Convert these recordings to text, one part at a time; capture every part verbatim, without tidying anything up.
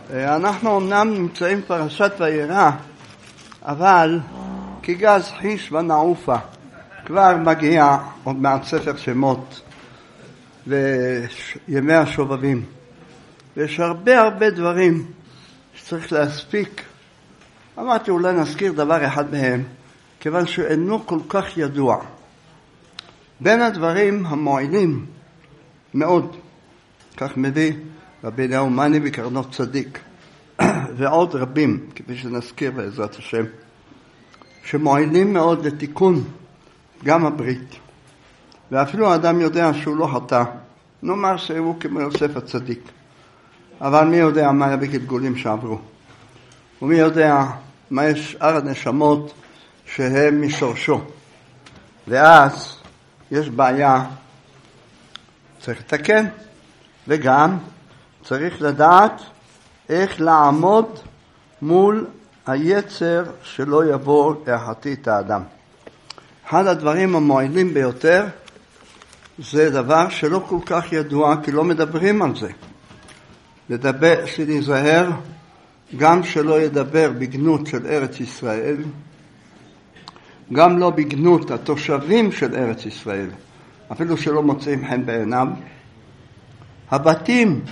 אנחנו אמנם נמצאים פרשת וירא, אבל כגז חיש ונעופה כבר מגיע עוד מעט ספר שמות וימי השובבים, ויש הרבה הרבה דברים שצריך להספיק. אמרתי אולי נזכיר דבר אחד מהם, כיוון שאינו כל כך ידוע. בין הדברים המועילים מאוד, כך מביא רבי אליהו מאני בקרנות צדיק ועוד רבים, כפי שנזכיר בעזרת השם, שמועילים מאוד לתיקון גם הברית. ואפילו האדם יודע שהוא לא חטא, נאמר שהוא כמו יוסף הצדיק, אבל מי יודע מה היה בגלגולים שעברו, ומי יודע מה יש שאר הנשמות שהם משורשו, ואז יש בעיה, צריך לתקן, וגם צריך לדעת איך לעמוד מול היצר שלא יבוא להחטיא את האדם. אחד הדברים המועילים ביותר זה דבר שלא כל כך ידוע, כי לא מדברים על זה. לדבר, שנזהר גם שלא ידבר בגנות של ארץ ישראל, גם לא בגנות התושבים של ארץ ישראל, אפילו שלא מוצאים חן בעיניו. הבתים,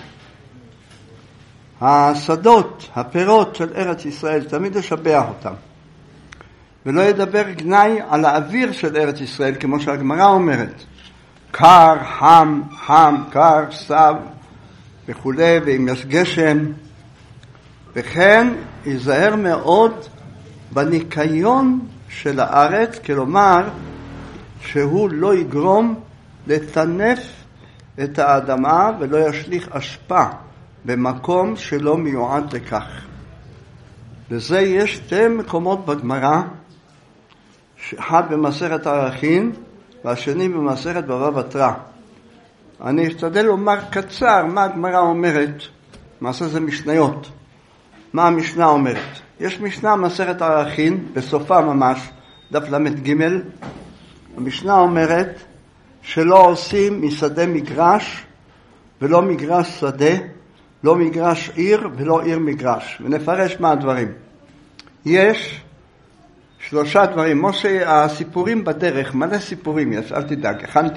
השדות, הפירות של ארץ ישראל, תמיד לשבח אותם. ולא ידבר גנאי על האוויר של ארץ ישראל, כמו שהגמרא אומרת. קר, חם, חם, קר, סב, וכו', ואם יש גשם. וכן, ייזהר מאוד בניקיון של הארץ, כלומר, שהוא לא יגרום לטנף את האדמה ולא ישליך אשפה במקום שלא מיועד לכך. לזה יש שתי מקומות בגמרא, אחד במסכת ערכין והשני במסכת בבא בתרא. אני אשתדל לומר קצר מה הגמרא אומרת, מעשה זה משניות. מה המשנה אומרת? יש משנה מסכת ערכין, בסופה ממש, דף למד ג', המשנה אומרת שלא עושים משדה מגרש ולא מגרש שדה, לא מגרש עיר ולא עיר מגרש. ונפרש מה הדברים. יש שלושה דברים. משה, הסיפורים בדרך, מלא סיפורים יש, אל תדאג, הכנתי.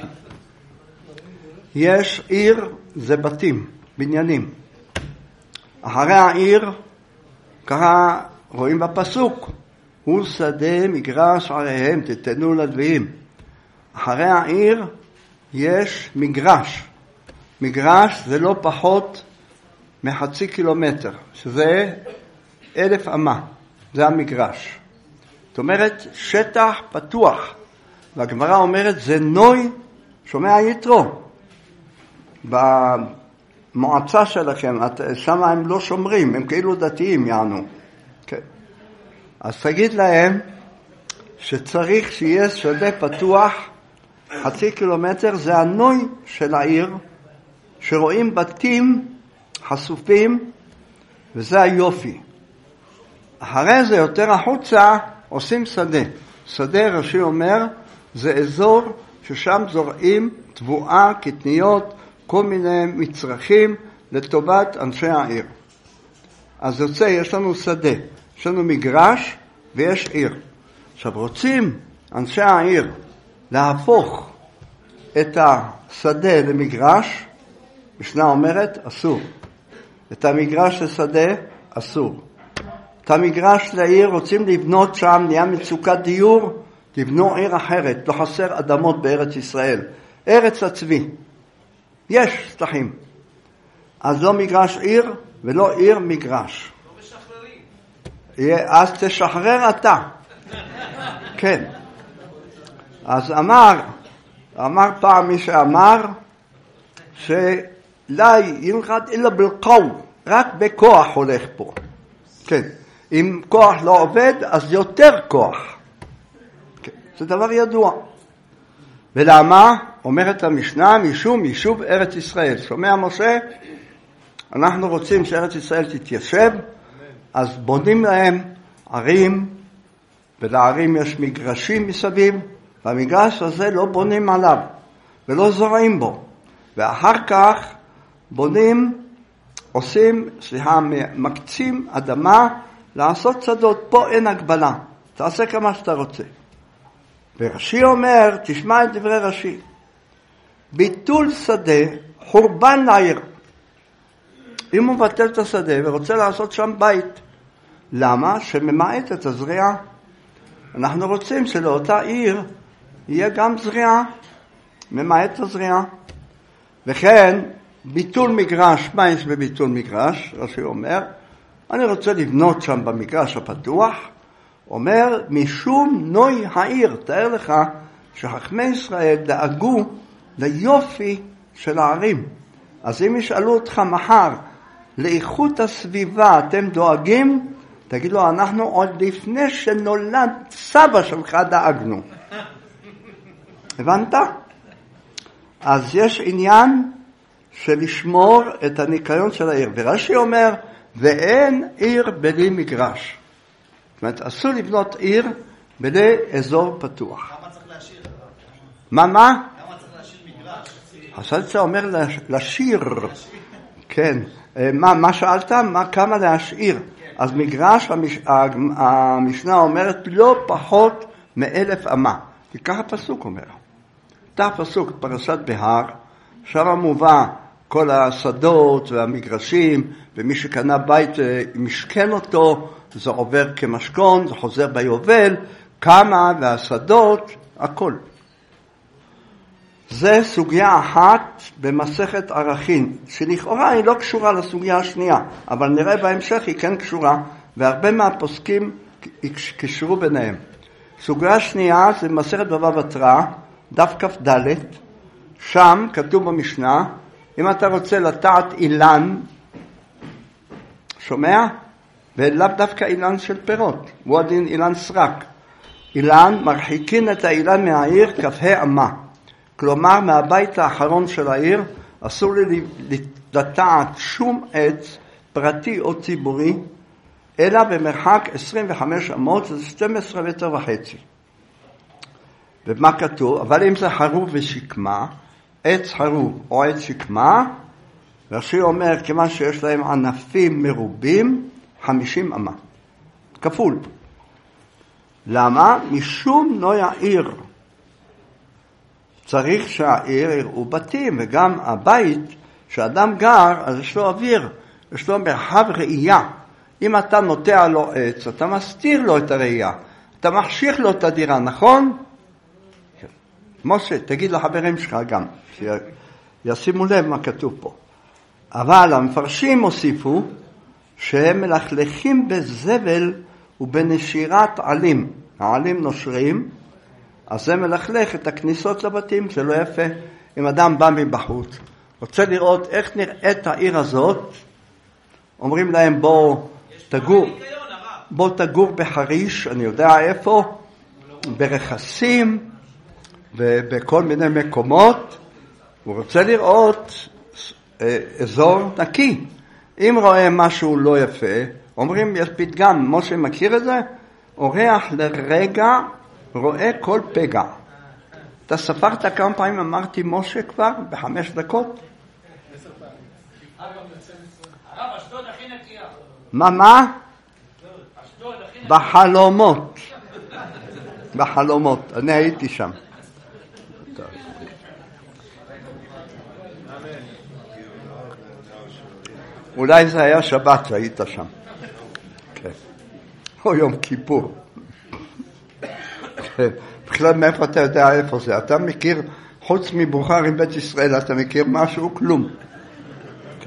יש עיר, זה בתים, בניינים. אחרי העיר, ככה רואים בפסוק, הוא שדה מגרש עליהם, תתנו ללוויים. אחרי העיר יש מגרש. מגרש זה לא פחות מחצי קילומטר, שזה אלף אמה, זה המגרש. זאת אומרת, שטח פתוח. והגמרא אומרת, זה נוי, שומע יתרו. במועצה שלכם, שם הם לא שומרים, הם כאילו דתיים יענו. כן. אז תגיד להם שצריך שיהיה שדה פתוח, חצי קילומטר, זה הנוי של העיר, שרואים בתים חשופים, וזה היופי. אחרי זה יותר החוצה עושים שדה. שדה, רש"י אומר, זה אזור ששם זורעים תבואה, קטניות, כל מיני מצרכים לטובת אנשי העיר. אז יוצא, יש לנו שדה, יש לנו מגרש ויש עיר. עכשיו רוצים אנשי העיר להפוך את השדה למגרש, משנה אומרת אסור. את המגרש לשדה אסור. את המגרש לעיר רוצים לבנות שם, נהיה מצוקת דיור, לבנו עיר אחרת, לא חסר אדמות בארץ ישראל. ארץ הצבי. יש שטחים. אז לא מגרש עיר ולא עיר מגרש. לא משחררים. אז תשחרר אתה. כן. אז אמר, אמר פעם מי שאמר, שלא ילחד אלא בלקו, רק בכוח הולך פה. כן. אם כוח לא עובד, אז יותר כוח. כן. זה דבר ידוע. ולמה? אומרת המשנה, משום יישוב ארץ ישראל. שומע משה? אנחנו רוצים שארץ ישראל תתיישב, אז בונים להם ערים, ולערים יש מגרשים מסביב, והמגרש הזה לא בונים עליו, ולא זורעים בו. ואחר כך בונים עושים, סליחה, מקצים אדמה לעשות שדות. פה אין הגבלה, תעשה כמה שאתה רוצה. ורש"י אומר, תשמע את דברי רש"י, ביטול שדה, חורבן לעיר. אם הוא מבטל את השדה ורוצה לעשות שם בית, למה? שממעט את הזריעה. אנחנו רוצים שלאותה עיר יהיה גם זריעה, ממעט את הזריעה. וכן, ביטול מגרש, מה יש בביטול מגרש? רש"י אומר, אני רוצה לבנות שם במגרש הפתוח, אומר, משום נוי העיר. תאר לך שחכמי ישראל דאגו ליופי של הערים. אז אם ישאלו אותך מחר, לאיכות הסביבה אתם דואגים? תגיד לו, אנחנו עוד לפני שנולד סבא שלך דאגנו. הבנת? אז יש עניין של לשמור את הניקיון של העיר. ורש"י אומר, ואין עיר בלי מגרש. זאת אומרת, אסור לבנות עיר בלי אזור פתוח. כמה צריך להשאיר? מה, מה? כמה צריך להשאיר מגרש? הסלצה אומר לשיר. כן. מה, מה שאלת? מה, כמה להשאיר? אז מגרש, המש... המשנה אומרת, לא פחות מאלף אמה. כי ככה הפסוק אומר. אתה הפסוק, פרשת בהר, שם מובא כל השדות והמגרשים, ומי שקנה בית משכן אותו, זה עובר כמשכון, זה חוזר ביובל, כמה והשדות, הכל. זה סוגיה אחת במסכת ערכין, שלכאורה היא לא קשורה לסוגיה השנייה, אבל נראה בהמשך היא כן קשורה, והרבה מהפוסקים קשרו ביניהם. סוגיה שנייה זה מסכת בבא בתרא, דף כ"ד, שם כתוב במשנה, אם אתה רוצה לטעת אילן, שומע? ולאו דווקא אילן של פירות, הוא הדין אילן סרק. אילן, מרחיקין את האילן מהעיר כ"ה אמה. כלומר, מהבית האחרון של העיר, אסור לי לטעת שום עץ פרטי או ציבורי, אלא במרחק עשרים וחמש אמות, זה שתים עשרה מטר וחצי. ומה כתוב? אבל אם זה חרוב ושקמה, עץ חרוב או עץ שקמה, רש"י אומר, כמה שיש להם ענפים מרובים, חמישים אמה. כפול. למה? משום נוי העיר. צריך שהעיר יראו בתים, וגם הבית שאדם גר, אז יש לו אוויר, יש לו מרחב ראייה. אם אתה נוטע לו עץ, אתה מסתיר לו את הראייה, אתה מחשיך לו את הדירה, נכון? משה, תגיד לחברים שלך גם, שישימו לב מה כתוב פה. אבל המפרשים הוסיפו שהם מלכלכים בזבל ובנשירת עלים. העלים נושרים, אז זה מלכלך את הכניסות לבתים, זה לא יפה. אם אדם בא מבחוץ, רוצה לראות איך נראית העיר הזאת, אומרים להם בוא תגור, בוא תגור בחריש, אני יודע איפה, ברכסים ובכל מיני מקומות, הוא רוצה לראות אזור נקי. אם רואה משהו לא יפה, אומרים, יש פתגם, משה מכיר את זה? אורח לרגע רואה כל פגע. אתה ספרת כמה פעמים אמרתי משה כבר בחמש דקות? הרב, אשדוד הכי נקייה. מה, מה? אשדוד הכי נקייה. בחלומות. בחלומות, אני הייתי שם. אולי זה היה שבת שהיית שם. כן. או יום כיפור. כן. בכלל מאיפה אתה יודע איפה זה? אתה מכיר, חוץ מבוכר עם בית ישראל, אתה מכיר משהו? כלום. כן.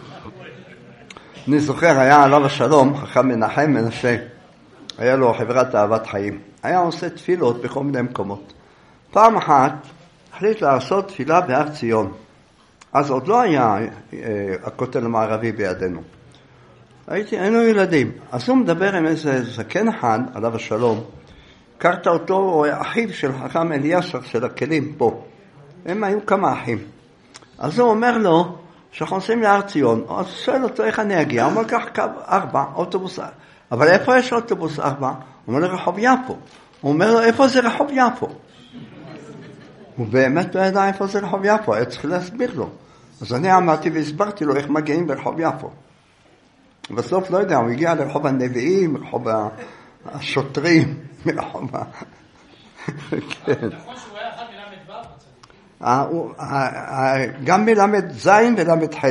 אני זוכר, היה עליו השלום, חכם מנחם מנשה, היה לו חברת אהבת חיים. היה עושה תפילות בכל מיני מקומות. פעם אחת החליט לעשות תפילה בהר ציון. אז עוד לא היה אה, הכותל המערבי בידינו. הייתי, היינו ילדים. אז הוא מדבר עם איזה זקן אחד, עליו השלום, הכרת אותו, אחיו של חכם אליאסר של הכלים פה. הם היו כמה אחים. אז הוא אומר לו, שאנחנו נוסעים להר ציון, אז שואל אותו איך אני אגיע, הוא אומר כך קו ארבע, אוטובוס ארבע. אבל איפה יש אוטובוס ארבע? הוא אומר לרחוב יפו. הוא אומר לו, איפה זה רחוב יפו? הוא באמת לא ידע איפה זה רחוב יפו, היה צריך להסביר לו. אז אני עמדתי והסברתי לו איך מגיעים ברחוב יפו. בסוף לא יודע, הוא הגיע לרחוב הנביאים, לרחוב השוטרים, מרחוב ה... נכון שהוא היה אחד מלמד ו'? גם מלמד זין ולמד ח'.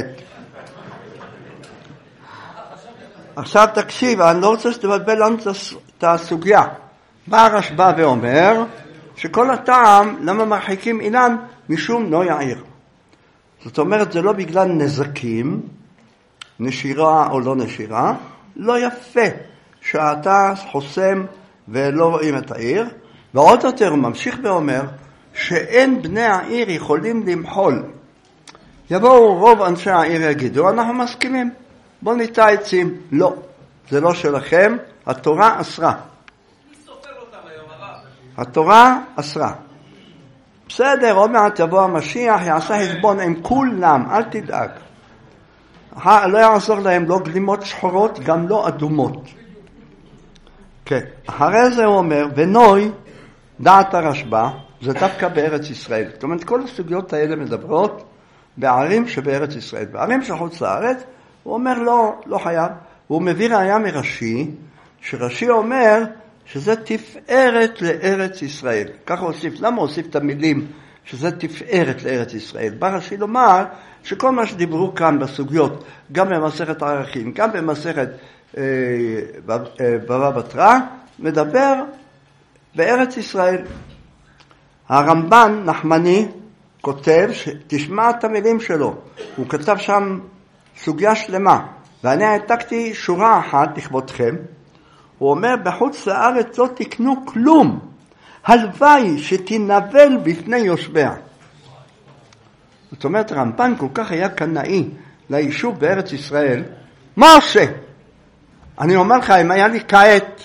עכשיו תקשיב, אני לא רוצה שתבלבל לנו את הסוגיה. בא הרשב"א ואומר שכל הטעם למה מרחיקים אילן משום לא יעיר. זאת אומרת, זה לא בגלל נזקים, נשירה או לא נשירה, לא יפה שאתה חוסם ולא רואים את העיר. ועוד יותר הוא ממשיך ואומר שאין בני העיר יכולים למחול. יבואו רוב אנשי העיר יגידו, אנחנו מסכימים, בוא ניטע עצים. לא, זה לא שלכם, התורה אסרה. מי סופר אותם היום הרב? התורה אסרה. בסדר, עוד מעט יבוא המשיח, יעשה חשבון עם כולם, אל תדאג. לא יעזור להם לא גלימות שחורות, גם לא אדומות. כן, אחרי זה הוא אומר, ונוי, דעת הרשב"א, זה דווקא בארץ ישראל. זאת אומרת, כל הסוגיות האלה מדברות בערים שבארץ ישראל. בערים שחוץ לארץ, הוא אומר לא, לא חייב. הוא מביא ראיה מרש"י, שרש"י אומר שזה תפארת לארץ ישראל. ככה הוא הוסיף. למה הוא הוסיף את המילים שזה תפארת לארץ ישראל? בא רש"י לומר שכל מה שדיברו כאן בסוגיות, גם במסכת ערכים, גם במסכת אה, בבא בתרא, מדבר בארץ ישראל. הרמב"ן נחמני כותב, תשמע את המילים שלו, הוא כתב שם סוגיה שלמה, ואני העתקתי שורה אחת לכבודכם. הוא אומר, בחוץ לארץ לא תקנו כלום, הלוואי שתנבל בפני יושביה. זאת אומרת, הרמב"ן כל כך היה קנאי ליישוב בארץ ישראל, מה עושה? אני אומר לך, אם היה לי כעת,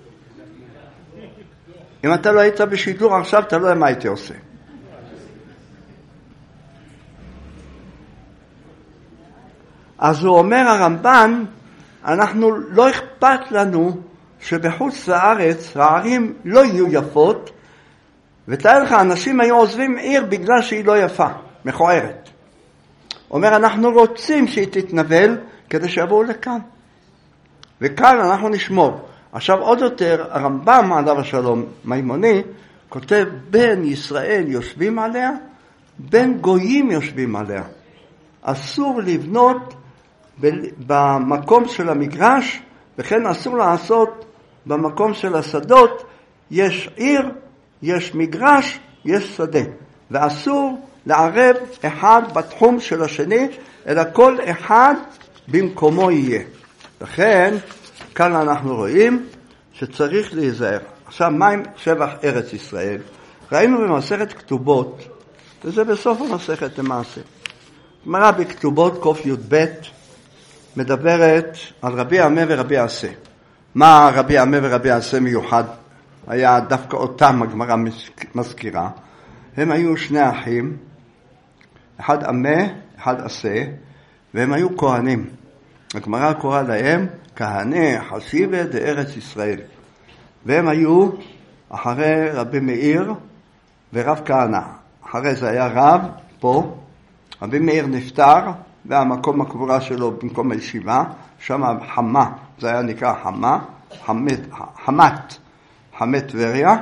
אם אתה לא היית בשידור עכשיו, אתה לא יודע מה הייתי עושה. אז הוא אומר הרמב"ן, אנחנו לא אכפת לנו שבחוץ לארץ הערים לא יהיו יפות, ותאר לך, אנשים היו עוזבים עיר בגלל שהיא לא יפה, מכוערת. הוא אומר, אנחנו רוצים שהיא תתנבל כדי שיבואו לכאן. וכאן אנחנו נשמור. עכשיו עוד יותר, הרמב"ם, עליו השלום מימוני, כותב, בין ישראל יושבים עליה, בין גויים יושבים עליה. אסור לבנות במקום של המגרש, וכן אסור לעשות במקום של השדות. יש עיר, יש מגרש, יש שדה. ואסור לערב אחד בתחום של השני, אלא כל אחד במקומו יהיה. לכן, כאן אנחנו רואים שצריך להיזהר. עכשיו, מה עם שבח ארץ ישראל? ראינו במסכת כתובות, וזה בסוף המסכת למעשה. גמרא בכתובות קוף י"ב מדברת על רבי עמה ורבי עשה. מה רבי עמה ורבי עשה מיוחד? היה דווקא אותם הגמרא מזכירה. הם היו שני אחים, אחד עמה, אחד עשה, והם היו כהנים. הגמרא קוראה להם כהני חסיבה דארץ ישראל. והם היו אחרי רבי מאיר ורב כהנא. אחרי זה היה רב פה, רבי מאיר נפטר, והמקום הקבורה שלו במקום הישיבה, שם חמה, זה היה נקרא חמה, חמת, חמת, חמת טבריה.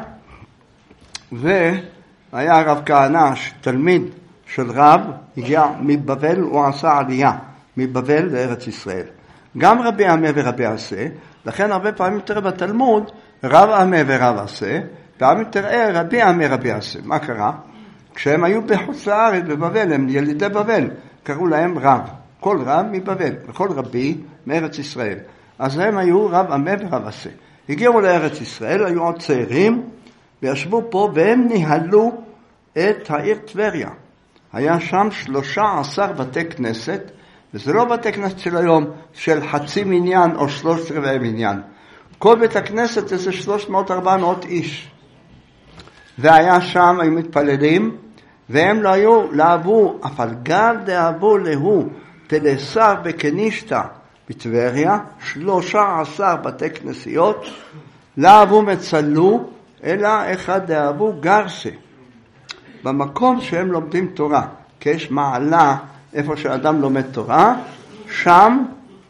והיה רב כהנא, תלמיד של רב, הגיע מבבל, הוא עשה עלייה מבבל לארץ ישראל. גם רבי עמה ורבי עשה, לכן הרבה פעמים תראה בתלמוד, רב עמה ורב עשה, פעמים תראה רבי עמה רבי עשה. מה קרה? כשהם היו בחוץ לארץ בבבל, הם ילידי בבל, קראו להם רב. כל רב מבבל, וכל רבי מארץ ישראל. אז הם היו רב עמה ורב עשה. הגיעו לארץ ישראל, היו עוד צעירים, וישבו פה, והם ניהלו את העיר טבריה. היה שם שלושה עשר בתי כנסת, וזה לא בתי כנסת של היום, של חצי מניין או שלושת רבעי מניין. כל בית הכנסת זה שלוש מאות ארבע מאות איש. והיה שם, היו מתפללים, והם לא היו, לאבו, אבל גל דאבו להו, תלסר בקנישתא בטבריה, שלושה עשר בתי כנסיות, לאבו מצלו, אלא אחד דאבו גרסה. במקום שהם לומדים תורה, כי יש מעלה איפה שאדם לומד תורה, שם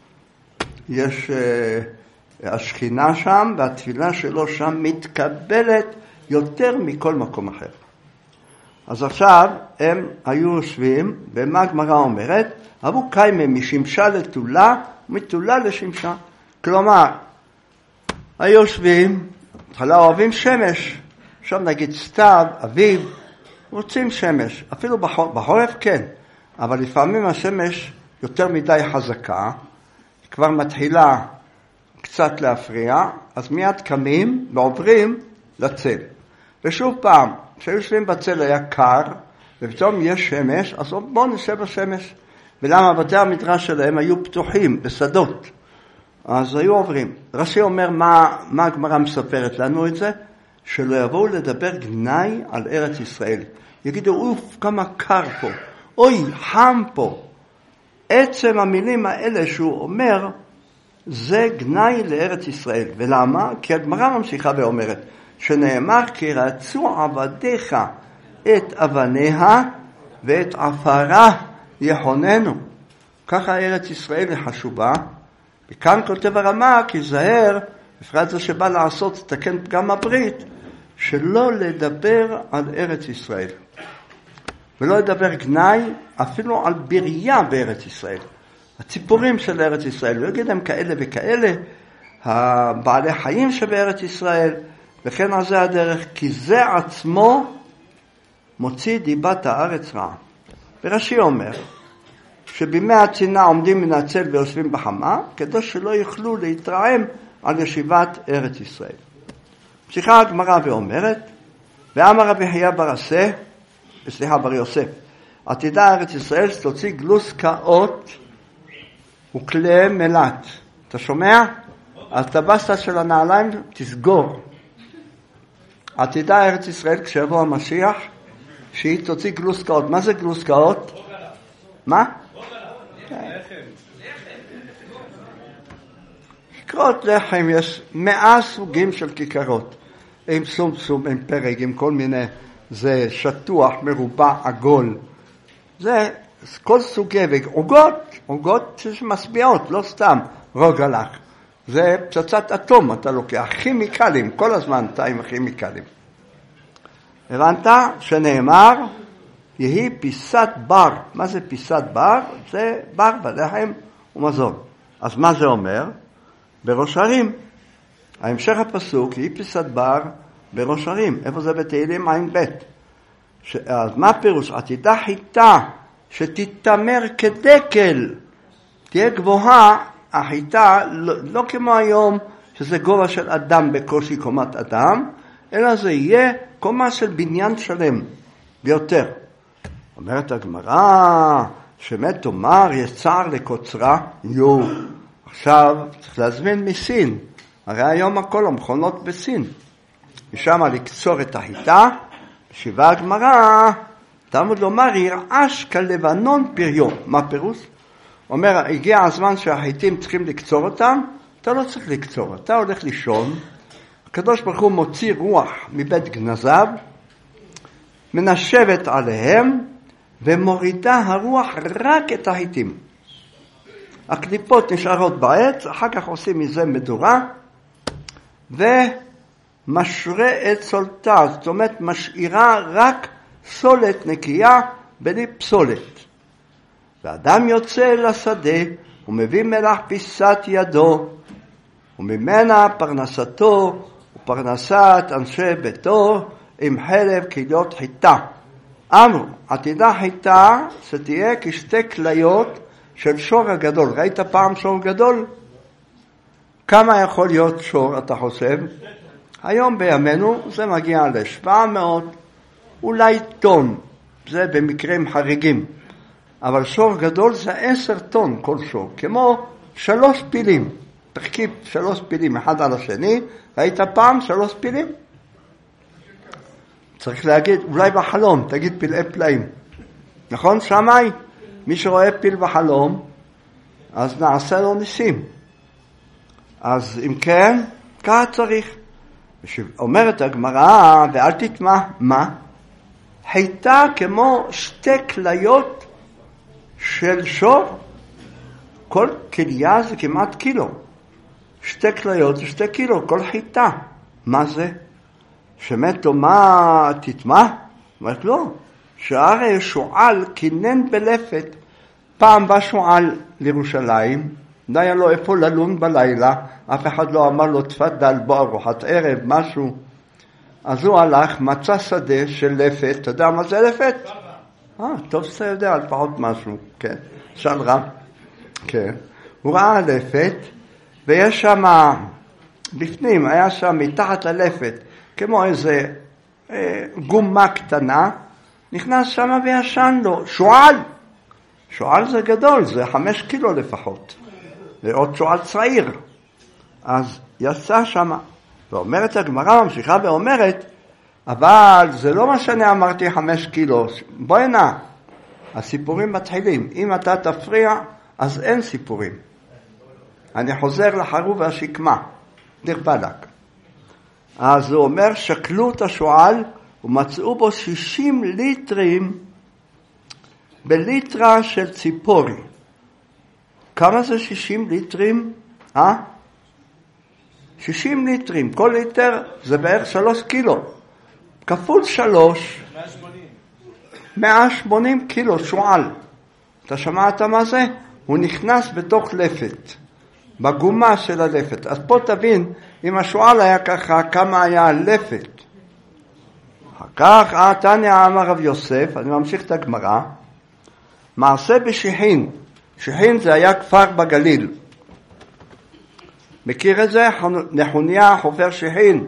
יש uh, השכינה שם, והתפילה שלו שם מתקבלת יותר מכל מקום אחר. אז עכשיו הם היו יושבים, ומה הגמרא אומרת? אבו קיימה משמשה לתולה, מתולה לשמשה. כלומר, היו יושבים, התחלה אוהבים שמש, עכשיו נגיד סתיו, אביב, רוצים שמש, אפילו בחורף, בחורף כן, אבל לפעמים השמש יותר מדי חזקה, כבר מתחילה קצת להפריע, אז מיד קמים ועוברים לצל. ושוב פעם, כשיושבים בצל היה קר, ופתאום יש שמש, אז בואו נשב בשמש. ולמה בתי המדרש שלהם היו פתוחים, בשדות. אז היו עוברים. רש"י אומר, מה, מה הגמרא מספרת לנו את זה? שלא יבואו לדבר גנאי על ארץ ישראל. יגידו, אוף, כמה קר פה. אוי, חם פה. עצם המילים האלה שהוא אומר, זה גנאי לארץ ישראל. ולמה? כי הגמרא ממשיכה ואומרת, שנאמר, כי רצו עבדיך את אבניה ואת עפרה יחוננו. ככה ארץ ישראל היא חשובה. וכאן כותב הרמה, כי זהר, בפרט זה שבא לעשות, תקן פגם הברית, שלא לדבר על ארץ ישראל. ולא לדבר גנאי אפילו על בריה בארץ ישראל. הציפורים של ארץ ישראל, לא יגיד הם כאלה וכאלה, הבעלי חיים שבארץ ישראל, וכן על זה הדרך, כי זה עצמו מוציא דיבת הארץ רעה. ורש"י אומר, שבימי הצינה עומדים מן הצל ויושבים בחמה, כדי שלא יוכלו להתרעם על ישיבת ארץ ישראל. פסיכה הגמרא ואומרת, ואמר רבי חייא בר אסה, סליחה בר יוסף, עתידה ארץ ישראל שתוציא גלוסקאות וכלי מלט. אתה שומע? אז את הבסטה של הנעליים תסגור. עתידה ארץ ישראל כשיבוא המשיח, שהיא תוציא גלוסקאות. מה זה גלוסקאות? מה? כיכרות לחם, יש מאה סוגים של כיכרות. עם סום-סום, עם פרק, עם כל מיני, זה שטוח, מרובע, עגול. זה כל סוגי, ועוגות, עוגות שמשביעות, לא סתם רוגלח. זה פצצת אטום, אתה לוקח, כימיקלים, כל הזמן אתה עם כימיקלים. הבנת שנאמר, יהי פיסת בר. מה זה פיסת בר? זה בר בלחם ומזון. אז מה זה אומר? בראש הרים. ההמשך הפסוק, יהי פיסת בר בראש הרים. איפה זה בתהילים עין בית? ש... אז מה פירוש? עתידה חיטה שתתמר כדקל. תהיה גבוהה, החיטה, לא, לא כמו היום, שזה גובה של אדם בקושי קומת אדם, אלא זה יהיה קומה של בניין שלם, ביותר. אומרת הגמרא, שמת תאמר, יש צער לקוצרה, יו. עכשיו צריך להזמין מסין. הרי היום הכל המכונות בסין. משם לקצור את החיטה, שיבה הגמרא, תלמוד לומר, ירעש כלבנון פריון. מה פירוש? אומר, הגיע הזמן שהחיטים צריכים לקצור אותם, אתה לא צריך לקצור, אתה הולך לישון, הקדוש ברוך הוא מוציא רוח מבית גנזיו, מנשבת עליהם, ומורידה הרוח רק את החיטים. הקליפות נשארות בעץ, אחר כך עושים מזה מדורה, ומשרה את סולתה, זאת אומרת משאירה רק סולת נקייה בלי פסולת. ואדם יוצא לשדה, הוא מביא מלח פיסת ידו, וממנה פרנסתו ופרנסת אנשי ביתו עם חלב כליות חיטה. אמרו, עתידה חיטה שתהיה כשתי כליות של שור הגדול. ראית פעם שור גדול? כמה יכול להיות שור, אתה חושב? היום בימינו זה מגיע ל-שבע מאות, אולי טון, זה במקרים חריגים. אבל שור גדול זה עשר טון כל שור, כמו שלוש פילים. תחכיב שלוש פילים אחד על השני, ראית פעם שלוש פילים? צריך להגיד, אולי בחלום, תגיד פלאי פלאים. נכון, שמאי? מי שרואה פיל בחלום, אז נעשה לו ניסים. אז אם כן, ככה צריך. אומרת הגמרא, ואל תטמע, מה? חיטה כמו שתי כליות של שור. כל כליה זה כמעט קילו. שתי כליות זה שתי קילו, כל חיטה. מה זה? שמת לו מה תטמע? אומרת לא. שהרי שועל כינן בלפת. פעם בא שועל לירושלים, לא היה לו איפה ללון בלילה, אף אחד לא אמר לו תפדל בוא ארוחת ערב, משהו. אז הוא הלך, מצא שדה של לפת, אתה יודע מה זה לפת? אה, טוב שאתה יודע, על פחות משהו, כן, שאל רב, כן. הוא ראה לפת, ויש שם, בפנים, היה שם מתחת ללפת, כמו איזה אה, גומה קטנה, נכנס שם וישן לו, שועל. שועל זה גדול, זה חמש קילו לפחות. ועוד שועל צעיר. אז יצא שם, ואומרת הגמרא, ממשיכה ואומרת, אבל זה לא מה שאני אמרתי חמש קילו, בואי נע. הסיפורים מתחילים. אם אתה תפריע, אז אין סיפורים. אני חוזר לחרוב והשקמה, דיר בלק. אז הוא אומר, שקלו את השועל, ומצאו בו שישים ליטרים, בליטרה של ציפורי. כמה זה שישים ליטרים? אה? שישים ליטרים. כל ליטר זה בערך שלוש קילו. כפול שלוש. מאה ושמונים. מאה ושמונים קילו שועל. אתה שמעת מה זה? הוא נכנס בתוך לפת. בגומה של הלפת. אז פה תבין, אם השועל היה ככה, כמה היה הלפת. אחר כך, תניא אמר רב יוסף, אני ממשיך את הגמרא, מעשה בשיחין. שיחין זה היה כפר בגליל. מכיר את זה? נחוניה חופר שיחין.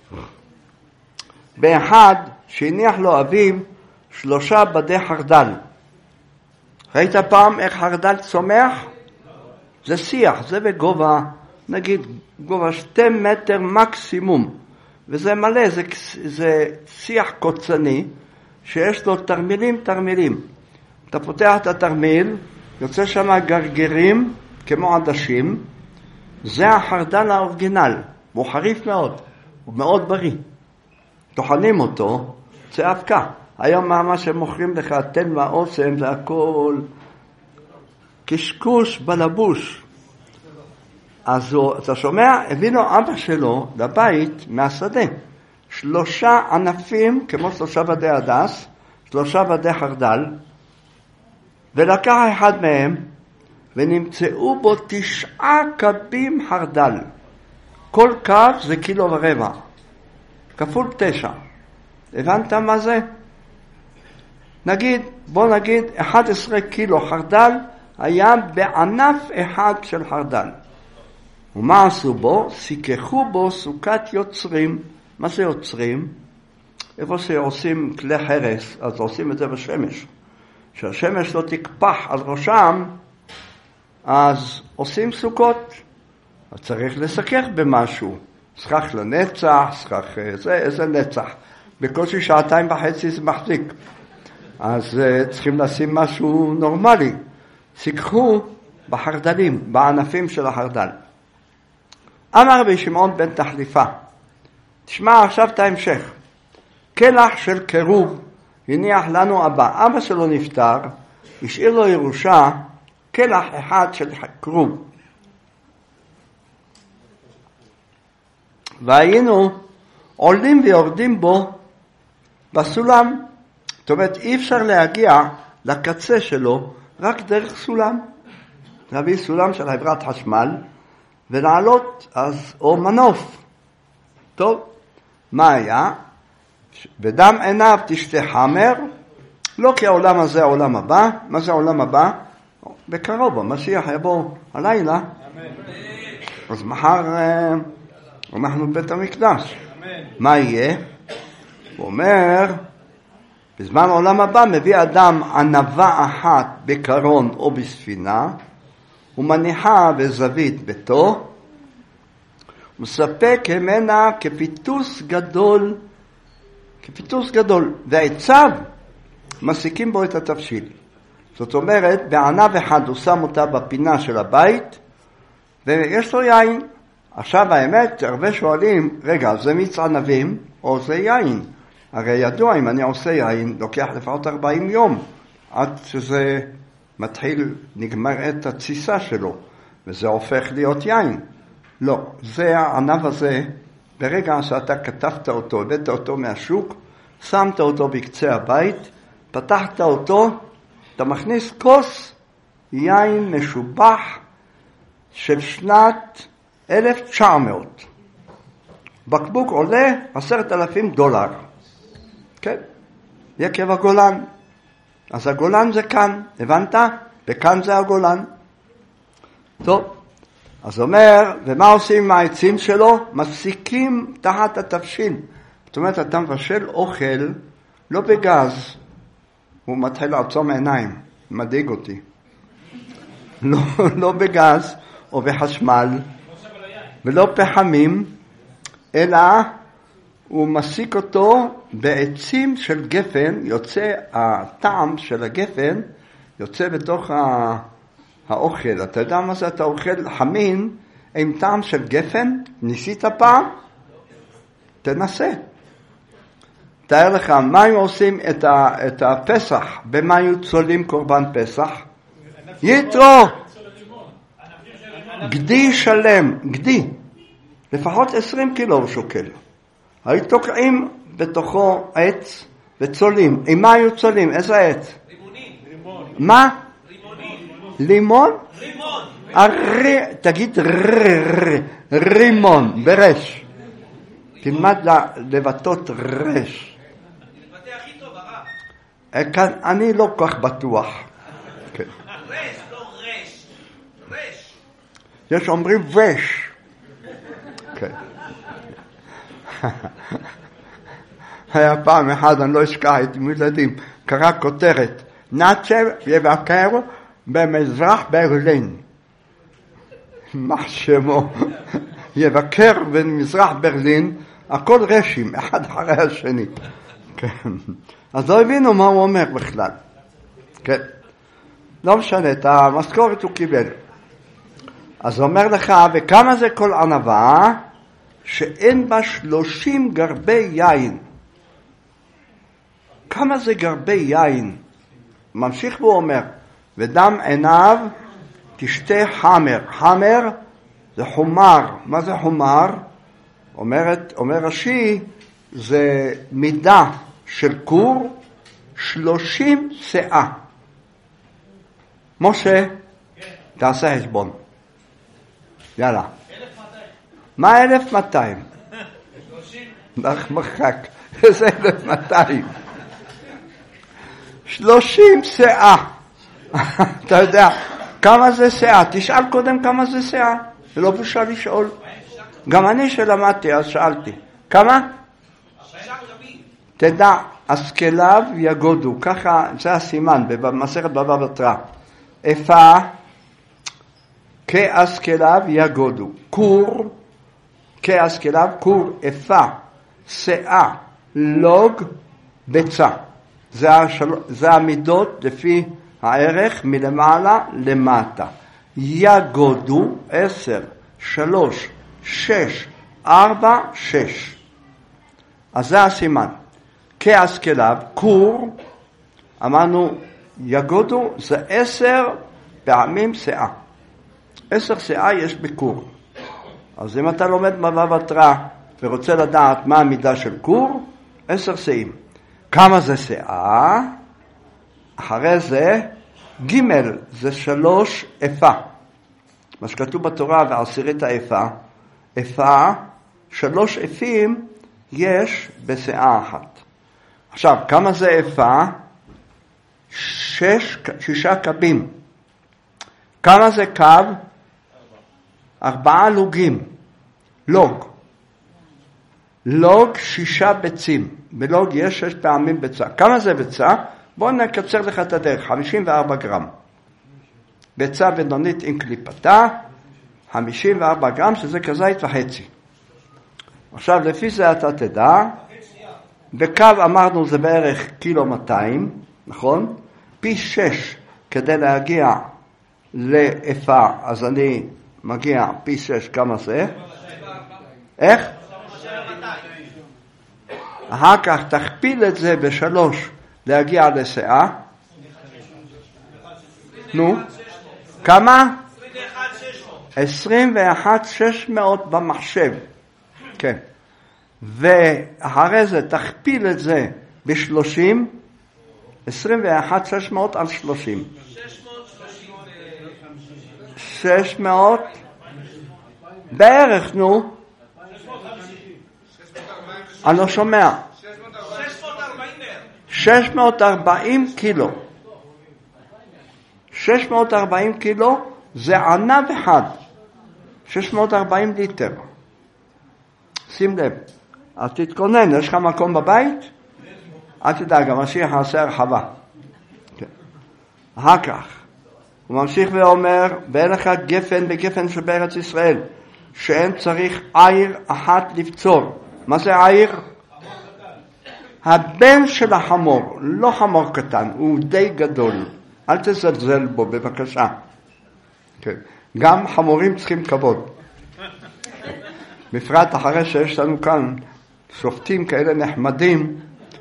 באחד שהניח לו אביו שלושה בדי חרדל. ראית פעם איך חרדל צומח? זה שיח, זה בגובה, נגיד גובה שתי מטר מקסימום. וזה מלא, זה, זה שיח קוצני שיש לו תרמילים תרמילים. אתה פותח את התרמיל, יוצא שם גרגרים כמו עדשים, זה החרדל האורגינל, הוא חריף מאוד, הוא מאוד בריא. טוחנים אותו, זה אבקה. היום מה שמוכרים לך, תן והאוסם, זה הכל קשקוש בלבוש. אז הוא, אתה שומע, הביא לו אבא שלו לבית מהשדה. שלושה ענפים, כמו שלושה בדי הדס, שלושה בדי חרדל, ולקח אחד מהם, ונמצאו בו תשעה קבים חרדל. כל קב זה קילו ורבע. כפול תשע. הבנת מה זה? נגיד, בוא נגיד, אחד עשר קילו חרדל היה בענף אחד של חרדל. ומה עשו בו? סיככו בו סוכת יוצרים. מה זה יוצרים? איפה שעושים כלי חרס, אז עושים את זה בשמש. כשהשמש לא תקפח על ראשם, אז עושים סוכות. אז צריך לסכך במשהו. סכך לנצח, סכך זה, איזה נצח. בקושי שעתיים וחצי זה מחזיק. אז uh, צריכים לשים משהו נורמלי. סיככו בחרדלים, בענפים של החרדל. אמר רבי שמעון בן תחליפה, תשמע עכשיו את ההמשך. כלח של קירוב הניח לנו אבא. אבא שלו נפטר, השאיר לו ירושה, כלח אחד של קירוב. והיינו עולים ויורדים בו בסולם. זאת אומרת, אי אפשר להגיע לקצה שלו רק דרך סולם. להביא סולם של חברת חשמל ולעלות, אז, או מנוף. טוב, מה היה? בדם עיניו תשתה חמר, לא כי העולם הזה העולם הבא. מה זה העולם הבא? בקרוב, המשיח יבוא הלילה. אז מחר אנחנו בבית המקדש. מה יהיה? הוא אומר, בזמן העולם הבא מביא אדם ענבה אחת בקרון או בספינה, ומניחה בזווית ביתו, מספק ממנה כפיתוס גדול, כפיתוס גדול, והעצב מסיקים בו את התבשיל. זאת אומרת, בענב אחד הוא שם אותה בפינה של הבית, ויש לו יין. עכשיו האמת, הרבה שואלים, רגע, זה מיץ ענבים או זה יין? הרי ידוע, אם אני עושה יין, לוקח לפחות ארבעים יום, עד שזה מתחיל, נגמרת התסיסה שלו, וזה הופך להיות יין. לא, זה הענב הזה, ברגע שאתה כתבת אותו, הבאת אותו מהשוק, שמת אותו בקצה הבית, פתחת אותו, אתה מכניס כוס יין משובח של שנת אלף תשע מאות. בקבוק עולה עשרת אלפים דולר. כן, יקב הגולן. אז הגולן זה כאן, הבנת? וכאן זה הגולן. טוב, אז אומר, ומה עושים עם העצים שלו? מפסיקים תחת התבשיל. זאת אומרת, אתה מבשל אוכל, לא בגז, הוא מתחיל לעצום עיניים, מדאיג אותי. לא, לא בגז או בחשמל, ולא פחמים, אלא הוא מסיק אותו בעצים של גפן, יוצא הטעם של הגפן, יוצא בתוך ה... האוכל. אתה יודע מה זה? אתה אוכל חמין עם טעם של גפן? ניסית פעם? תנסה. תאר לך, מה הם עושים את, ה... את הפסח? במה היו צולים קורבן פסח? יתרו! גדי שלם, גדי. לפחות עשרים קילו הוא שוקל. היו תוקעים בתוכו עץ וצולים. עם מה היו צולים? איזה עץ? רימונים. מה? רימונים. לימון? רימון. הרי, תגיד ר, רימון, ברש. תלמד לבטות רש. לבטא הכי טוב, הרב. אני לא כך בטוח. רש, לא רש. רש. יש אומרים רש. כן. היה פעם אחד, אני לא אשכח, את ילדים, קרא כותרת, נאצר יבקר במזרח ברלין. מה שמו? יבקר במזרח ברלין, הכל רשים, אחד אחרי השני. כן. אז לא הבינו מה הוא אומר בכלל. כן. לא משנה, את המשכורת הוא קיבל. אז הוא אומר לך, וכמה זה כל ענבה? שאין בה שלושים גרבי יין. כמה זה גרבי יין? ממשיך והוא אומר, ודם עיניו תשתה חמר. חמר זה חומר. מה זה חומר? אומרת, אומר רש"י, זה מידה של קור, שלושים שאה. משה, תעשה חשבון. יאללה. מה אלף מאתיים? לך מחק. איזה אלף מאתיים? שלושים שאה. אתה יודע, כמה זה שאה? תשאל קודם כמה זה שאה. זה לא בושה לשאול. גם אני שלמדתי, אז שאלתי. כמה? תדע, אסכליו יגודו. ככה, זה הסימן, במסכת בבא בתרא. איפה? כאסכליו יגודו. קור, כאסכליו, קור, איפה, שאה, לוג, ביצה. זה, השל... זה המידות לפי הערך מלמעלה למטה. יגודו, עשר, שלוש, שש, ארבע, שש. אז זה הסימן. כאסכליו, קור, אמרנו, יגודו זה עשר פעמים שאה. עשר שאה יש בקור. אז אם אתה לומד בבא בתרא ורוצה לדעת מה המידה של קור, עשר שאים. כמה זה שאה? אחרי זה, ג' זה שלוש איפה. מה שכתוב בתורה ועשירית האיפה, איפה, שלוש איפים יש בשאה אחת. עכשיו, כמה זה איפה? שש, שישה קבים. כמה זה קב? ארבעה לוגים. לוג. לוג שישה ביצים. בלוג יש שש פעמים ביצה. כמה זה ביצה? בואו נקצר לך את הדרך. חמישים וארבע גרם. ביצה בינונית עם קליפתה. חמישים וארבע גרם, שזה כזית וחצי. עכשיו, לפי זה אתה תדע. בקו אמרנו זה בערך קילו מאתיים, נכון? פי שש כדי להגיע לאיפה, אז אני מגיע פי שש, כמה זה? איך? אחר כך תכפיל את זה בשלוש להגיע לשאה. נו, כמה? עשרים ואחת שש מאות. עשרים ואחת שש מאות במחשב. כן. ואחרי זה תכפיל את זה ב-שלושים, עשרים ואחת שש מאות על שלושים. שש מאות בערך, נו. אני לא שומע. שש מאות וארבעים קילו. שש מאות וארבעים קילו זה ענב אחד. שש מאות וארבעים ליטר. שים לב. אז תתכונן, יש לך מקום בבית? אל תדאג, המשיח יעשה הרחבה. אחר כך, הוא ממשיך ואומר, ואין לך גפן בגפן של בארץ ישראל, שאין צריך עיר אחת לבצור. מה זה עיר? הבן של החמור, לא חמור קטן, הוא די גדול. אל תזלזל בו, בבקשה. כן. גם חמורים צריכים כבוד. בפרט אחרי שיש לנו כאן שופטים כאלה נחמדים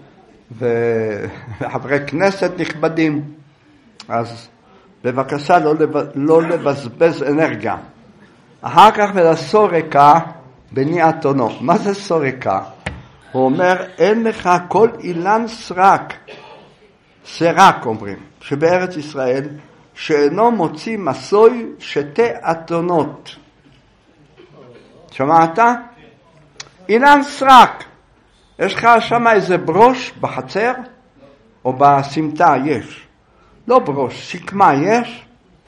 וחברי כנסת נכבדים, אז בבקשה לא, לב... לא לבזבז אנרגיה. אחר כך ולסורקה בני אתונו. מה זה סורקה? הוא אומר, אין לך כל אילן סרק, סרק אומרים, שבארץ ישראל, שאינו מוציא מסוי שתי אתונות. שמעת? אילן סרק. יש לך שם איזה ברוש בחצר, או בסמטה יש. לא ברוש, שקמה יש.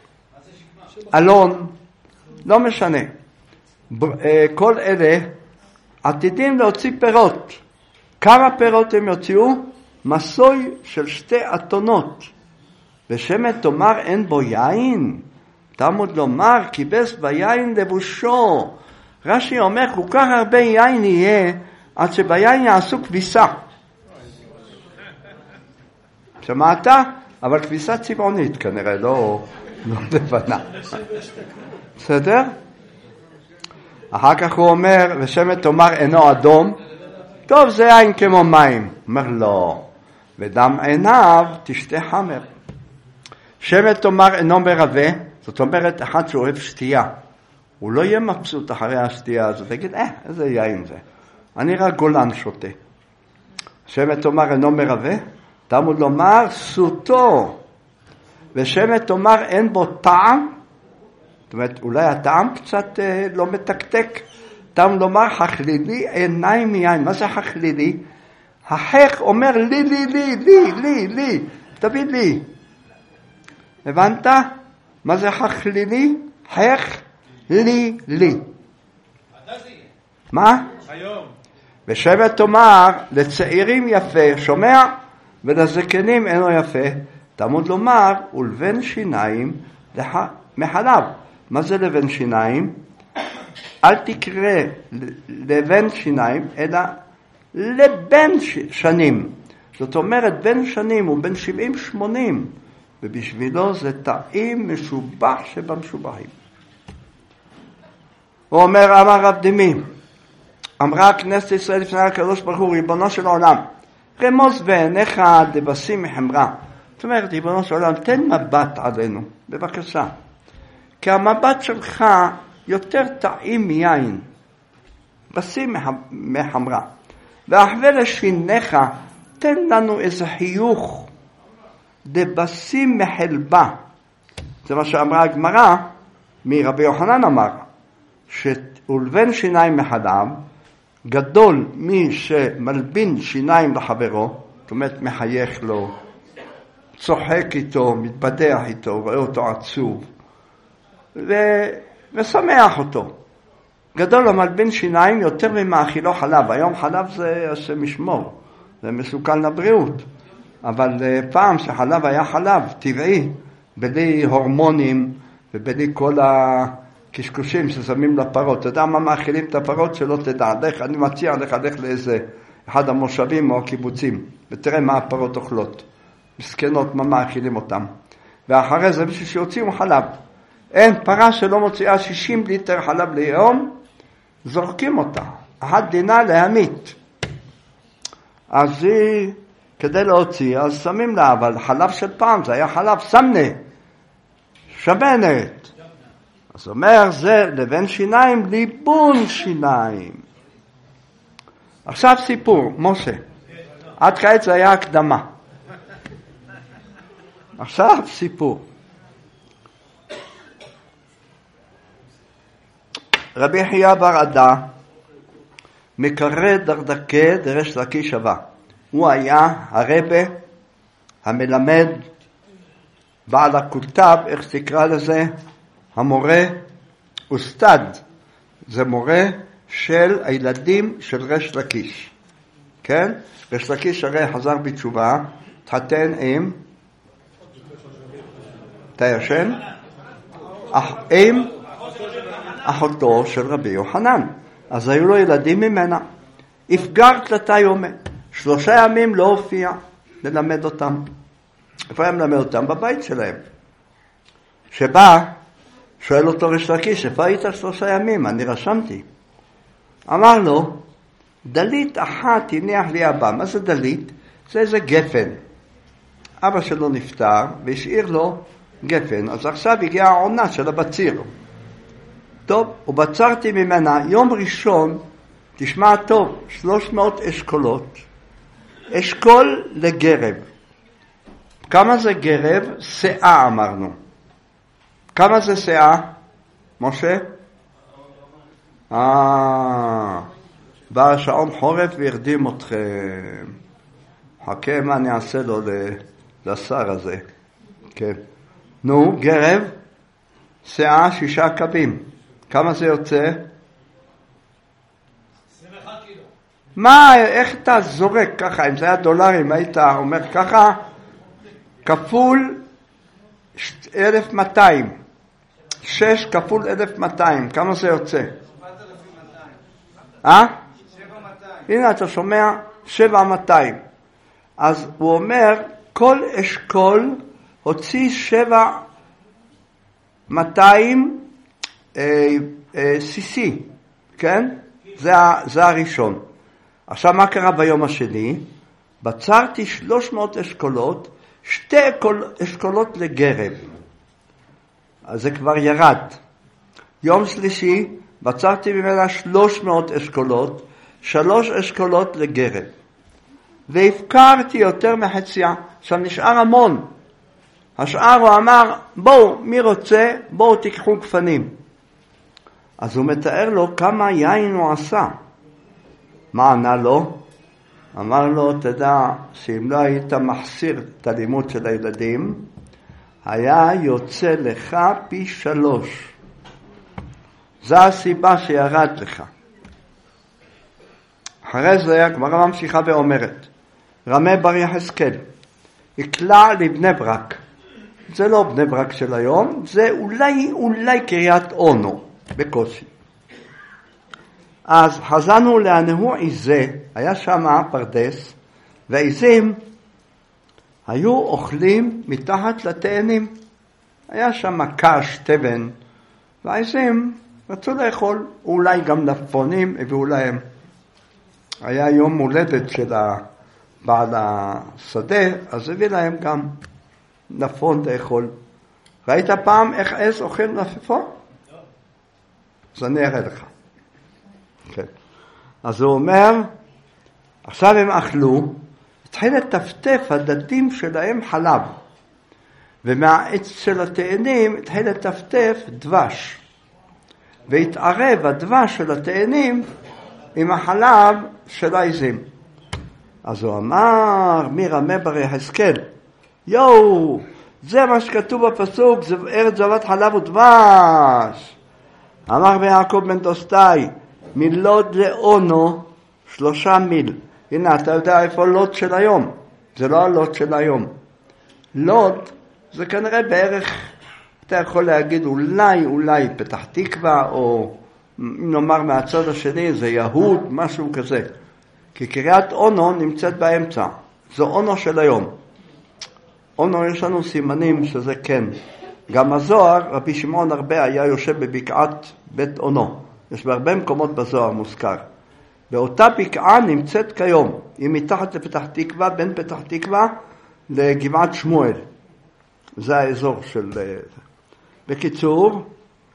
אלון, לא משנה. כל אלה עתידים להוציא פירות. כמה פירות הם יוציאו? מסוי של שתי אתונות. ושמת תאמר אין בו יין. תלמוד לומר כיבס ביין לבושו. רש"י אומר כל כך הרבה יין יהיה עד שביין יעשו כביסה. שמעת? אבל כביסה צבעונית כנראה, לא, לא לבנה. בסדר? אחר כך הוא אומר, ושמת תאמר אינו אדום, טוב זה יין כמו מים. אומר לא, ודם עיניו תשתה חמר. שמת תאמר אינו מרווה, זאת אומרת אחד שאוהב שתייה. הוא לא יהיה מבסוט אחרי השתייה הזאת, תגיד, אה, איזה יין זה. אני רק גולן שותה. שמת תאמר אינו מרווה, תלמוד לומר סוטו. ושמת תאמר אין בו טעם, זאת אומרת, אולי הטעם קצת אה, לא מתקתק. תלמוד לומר חכלילי עיניים מיין. מה זה חכלילי? החך אומר לי, לי, לי, לי, לי, לי. תביא לי. הבנת? מה זה חכלילי? חך לי, לי. מה? היום. ושבט תאמר לצעירים יפה, שומע? ולזקנים אינו יפה. תלמוד לומר, ולבן שיניים לח... מחלב. מה זה לבן שיניים? אל תקרא לבן שיניים, אלא לבן ש... שנים. זאת אומרת, בן שנים הוא בן שבעים שמונים, ובשבילו זה טעים משובח שבמשובחים. הוא אומר, אמר רב דמי, אמרה כנסת ישראל לפני הקדוש ברוך הוא, ריבונו של עולם, רמוז בעיניך דבשים מחמרה. זאת אומרת, ריבונו של עולם, תן מבט עלינו, בבקשה. כי המבט שלך יותר טעים מיין, בשים מחמרה. ואחווה לשיניך, תן לנו איזה חיוך, דבשים מחלבה. זה מה שאמרה הגמרא, מרבי יוחנן אמר, ולבן שיניים מחלב, גדול מי שמלבין שיניים לחברו, זאת אומרת מחייך לו, צוחק איתו, מתבדח איתו, רואה אותו עצוב, ו... ושמח אותו. גדול המלבין שיניים יותר ממאכילו חלב. היום חלב זה השם ישמור, זה מסוכן לבריאות. אבל פעם שחלב היה חלב טבעי, בלי הורמונים ובלי כל הקשקושים ששמים לפרות. אתה יודע מה מאכילים את הפרות? שלא תדע. לך, אני מציע לך, לך לאיזה אחד המושבים או הקיבוצים, ותראה מה הפרות אוכלות. מסכנות, מה מאכילים אותם. ואחרי זה בשביל שיוציאו חלב. אין פרה שלא מוציאה שישים ליטר חלב ליום, זורקים אותה. אחת דינה להמית. אז היא, כדי להוציא, אז שמים לה, אבל חלב של פעם, זה היה חלב סמנה. שמנת. אז אומר זה לבן שיניים, ליבון שיניים. עכשיו סיפור, משה. עד כעת זה היה הקדמה. עכשיו סיפור. רבי חייא בר עדה, מקרא דרדקה דרש לקיש הבא. הוא היה הרבה, המלמד, בעל הכותב, איך תקרא לזה? המורה, אוסטד. זה מורה של הילדים של רש לקיש. כן? רש לקיש הרי חזר בתשובה, התחתן עם אתה ישן? עם אחותו של רבי יוחנן. אז היו לו ילדים ממנה. הפגר תלתה יומה. שלושה ימים לא הופיע ללמד אותם. איפה היה מלמד אותם? בבית שלהם. שבא, שואל אותו רש לקיש, איפה היית שלושה ימים? אני רשמתי. אמר לו, דלית אחת הניח לי אבא. מה זה דלית? זה איזה גפן. אבא שלו נפטר והשאיר לו גפן. אז עכשיו הגיעה העונה של הבציר. טוב, ובצרתי ממנה יום ראשון, תשמע טוב, שלוש מאות אשכולות. אשכול לגרב. כמה זה גרב? שאה אמרנו. כמה זה שאה? משה? אה, בא השעון חורף וירדים אתכם. חכה מה אני אעשה לו לשר הזה. כן. נו, גרב, שאה שישה קבים. כמה זה יוצא? עשרים ואחד קילו. מה, איך אתה זורק ככה? אם זה היה דולרים, היית אומר ככה, כפול אלף מאתיים. שש כפול אלף מאתיים. כמה זה יוצא? שבעת אלפים מאתיים. אה? שבע מאתיים. הנה אתה שומע, שבע מאתיים. אז הוא אומר, כל אשכול הוציא שבע מאתיים סיסי, כן? זה, זה הראשון. עכשיו מה קרה ביום השני? בצרתי שלוש מאות אשכולות, שתי אשכולות לגרב. אז זה כבר ירד. יום שלישי, בצרתי ממנה שלוש מאות אשכולות, שלוש אשכולות לגרב. והפקרתי יותר מחציה. עכשיו נשאר המון. השאר הוא אמר, בואו, מי רוצה? בואו תיקחו גפנים. אז הוא מתאר לו כמה יין הוא עשה. מה ענה לו? אמר לו, תדע שאם לא היית מחסיר את הלימוד של הילדים, היה יוצא לך פי שלוש. זו הסיבה שירד לך. אחרי זה הגמרא ממשיכה ואומרת, רמי בר יחזקאל, יקלע לבני ברק. זה לא בני ברק של היום, זה אולי, אולי קריית אונו, בקושי. אז חזרנו לענהו עיזה, היה שם פרדס, והעיזים היו אוכלים מתחת לתאנים. היה שם קש, תבן, והעיזים רצו לאכול, אולי גם לפונים, הביאו להם. היה יום הולדת של בעל השדה, אז הביא להם גם נפון לאכול. ראית פעם איך עז אוכל נפפון? לא. אז אני אראה לך. כן. אז הוא אומר, עכשיו הם אכלו, התחיל לטפטף הדתים שלהם חלב, ומהעץ של התאנים התחיל לטפטף דבש, והתערב הדבש של התאנים עם החלב של העזים. אז הוא אמר, מי רמי בר יחזקאל, יואו, זה מה שכתוב בפסוק, זה ארץ זבת חלב ודבש. אמר ביעקב בן דוסטאי, מלוד לאונו שלושה מיל. הנה, אתה יודע איפה לוד של היום. זה לא הלוד של היום. לוד זה כנראה בערך, אתה יכול להגיד אולי, אולי פתח תקווה, או אם נאמר מהצד השני, זה יהוד, משהו כזה. כי קריית אונו נמצאת באמצע. זו אונו של היום. אונו יש לנו סימנים שזה כן. גם הזוהר, רבי שמעון הרבה היה יושב בבקעת בית אונו. יש בהרבה מקומות בזוהר מוזכר. באותה בקעה נמצאת כיום. היא מתחת לפתח תקווה, בין פתח תקווה לגבעת שמואל. זה האזור של... בקיצור,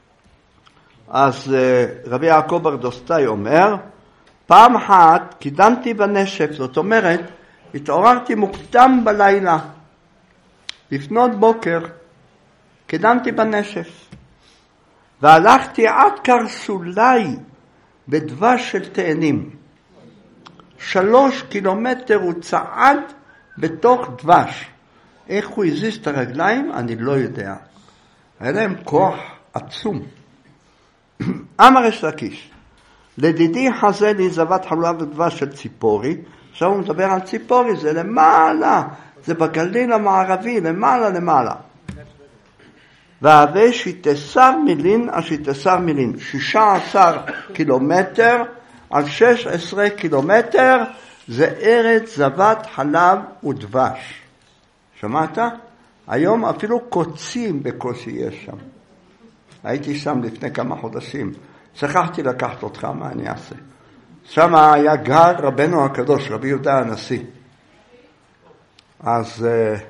אז רבי יעקב ברדוסטאי אומר, פעם אחת קידמתי בנשף, זאת אומרת, התעוררתי מוקדם בלילה, לפנות בוקר, קידמתי בנשף, והלכתי עד קרסולי בדבש של תאנים. שלוש קילומטר הוא צעד בתוך דבש. איך הוא הזיז את הרגליים? אני לא יודע. היה להם כוח עצום. אמר יש לקיש, לדידי חזה לי זבת חלב ודבש של ציפורי. עכשיו הוא מדבר על ציפורי, זה למעלה, זה בגליל המערבי, למעלה למעלה. והווה שיתסר מילין, השיתסר מילין, שישה עשר קילומטר על שש עשרה קילומטר, זה ארץ זבת חלב ודבש. שמעת? היום אפילו קוצים בקושי יש שם. הייתי שם לפני כמה חודשים, שכחתי לקחת אותך, מה אני אעשה? שם היה גר רבנו הקדוש, רבי יהודה הנשיא. אז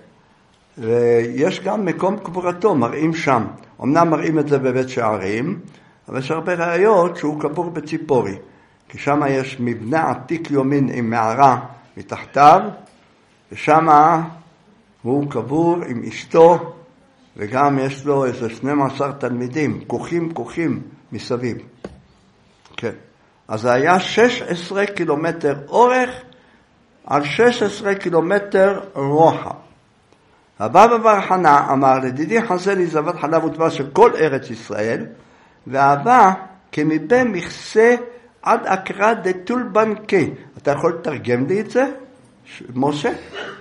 יש גם מקום קבורתו, מראים שם. אמנם מראים את זה בבית שערים, אבל יש הרבה ראיות שהוא קבור בציפורי. כי שם יש מבנה עתיק יומין עם מערה מתחתיו, ושם הוא קבור עם אשתו, וגם יש לו איזה שנים עשר תלמידים, כוחים כוחים מסביב. כן. אז זה היה שש עשרה קילומטר אורך, על שש עשרה קילומטר רוחב. הבבא בר חנא אמר, לדידי חזה לי זבת חלב ודבש של כל ארץ ישראל, ואהבה כמבה מכסה עד אקרא דתול בנקי. אתה יכול לתרגם לי את זה, משה?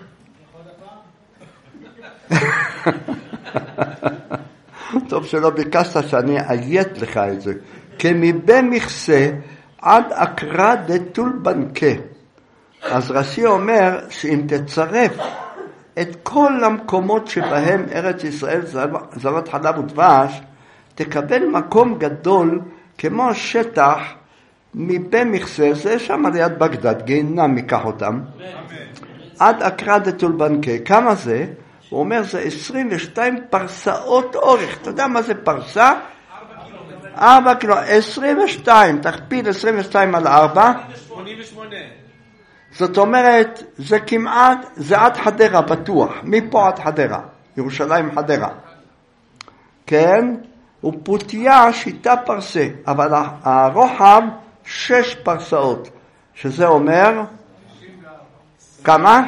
טוב שלא ביקשת שאני אייט לך את זה. כמבה מכסה עד אקרא דתול בנקי. אז רש"י אומר שאם תצרף את כל המקומות שבהם ארץ ישראל זבת חלב ודבש, תקבל מקום גדול כמו השטח מבה מכסה, זה שם ליד בגדד, גיהנם ייקח אותם, עד אקרא דתול בנקי. כמה זה? הוא אומר זה עשרים ושתיים פרסאות אורך. אתה יודע מה זה פרסה? ארבע קילו. עשרים ושתיים, תכפיל עשרים ושתיים על ארבע. שמונים ושמונה. זאת אומרת, זה כמעט, זה עד חדרה בטוח. מפה עד חדרה. ירושלים חדרה. כן? ופותיה שיטה פרסה. אבל הרוחב שש פרסאות. שזה אומר, כמה?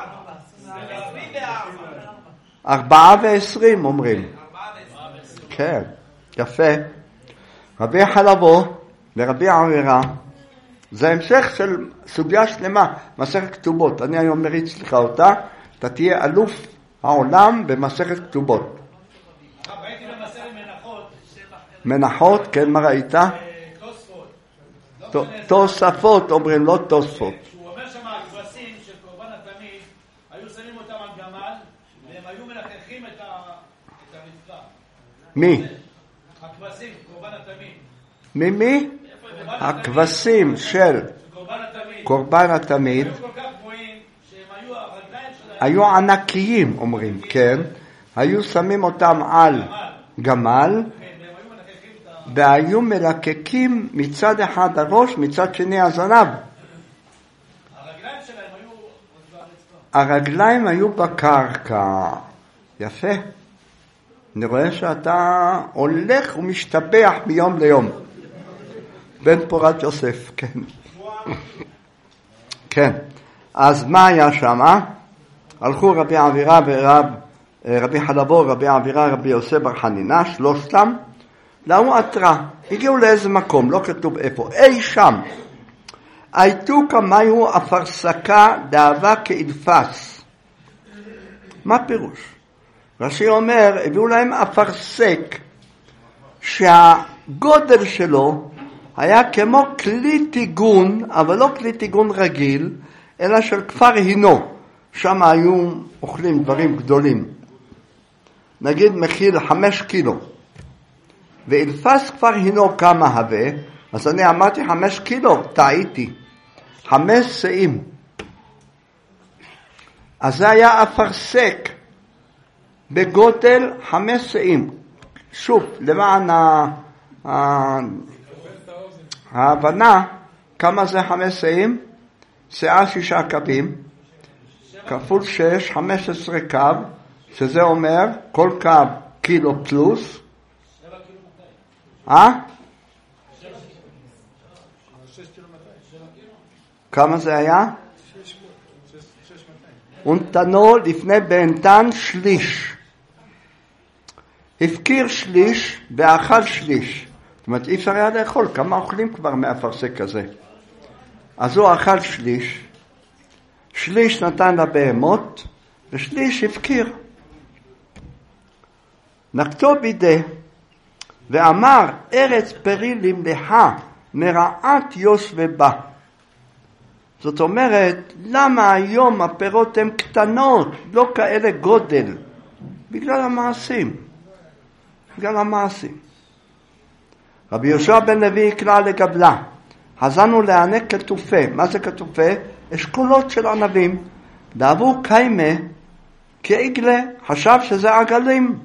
ארבעה ועשרים אומרים. כן, יפה. רבי חלבו ורבי עבירה, זה המשך של סוגיה שלמה, מסכת כתובות. אני היום מריץ לך אותה, אתה תהיה אלוף העולם במסכת כתובות. הייתי במסכת מנחות. מנחות, כן, מה ראית? תוספות. תוספות אומרים, לא תוספות. הוא אומר שם הכבשים של קורבן התמיד, היו שמים אותם על גמל, והם היו מלחכים את המצווה. מי? הכבשים, קורבן התמיד. ממי? הכבשים של קורבן התמיד. היו כל כך גבוהים שהם היו, הרגליים שלהם היו ענקיים אומרים, כן. היו שמים אותם על גמל, והיו מלקקים מצד אחד הראש, מצד שני הזנב. הרגליים שלהם היו... הרגליים היו בקרקע. יפה. אני רואה שאתה הולך ומשתבח מיום ליום. בן פורת יוסף, כן. כן. אז מה היה שם? הלכו רבי עבירה ורב, רבי חלבו, רבי עבירה, רבי יוסף בר חנינה, שלושתם, לאו עתרה. הגיעו לאיזה מקום, לא כתוב איפה, אי שם. הייתו כמיו אפרסקה דאבה כאדפס. מה פירוש? רש"י אומר, הביאו להם אפרסק, שהגודל שלו היה כמו כלי טיגון, אבל לא כלי טיגון רגיל, אלא של כפר הינו. שם היו אוכלים דברים גדולים. נגיד מכיל חמש קילו. ואלפס כפר הינו כמה הווה, אז אני אמרתי חמש קילו, טעיתי. חמש שאים. אז זה היה אפרסק בגודל חמש שאים. שוב, למען ההבנה, כמה זה חמש שאים? שאה שישה קווים, כפול שש, חמש עשרה קו, שזה אומר כל קו קילו פלוס. אה? כמה זה היה? ונתנו לפני בהנתן שליש. הפקיר שליש ואכל שליש. זאת אומרת, אי אפשר היה לאכול, כמה אוכלים כבר מהפרסק הזה. אז הוא אכל שליש, שליש נתן לבהמות, ושליש הפקיר. נקטו בידי, ואמר, ארץ פרי למלחה, מרעת יושבבה. זאת אומרת, למה היום הפירות הן קטנות, לא כאלה גודל? בגלל המעשים. בגלל המעשים. רבי יהושע בן לוי יקרא לגבלה, חזנו לענק כתופה. מה זה כתופה? אשכולות של ענבים. דאבו קיימה כעגלה, חשב שזה עגלים.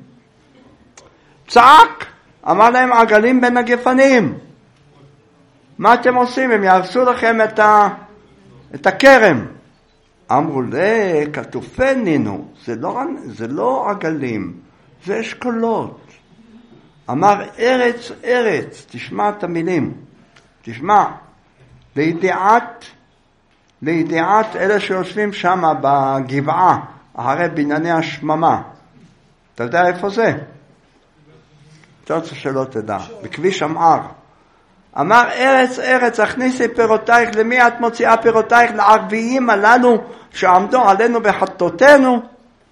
צעק, אמר להם עגלים בין הגפנים. מה אתם עושים? הם יהרסו לכם את, ה... את הכרם. אמרו לה, כתופה נינו, זה לא, זה לא עגלים, זה אשכולות. אמר ארץ ארץ, תשמע את המילים, תשמע, לידיעת, לידיעת אלה שיושבים שם בגבעה, אחרי בנייני השממה. אתה יודע איפה זה? אתה רוצה שלא תדע, בכביש אמר. אמר ארץ ארץ, הכניסי פירותייך, למי את מוציאה פירותייך? לערביים הללו שעמדו עלינו בחטאותינו.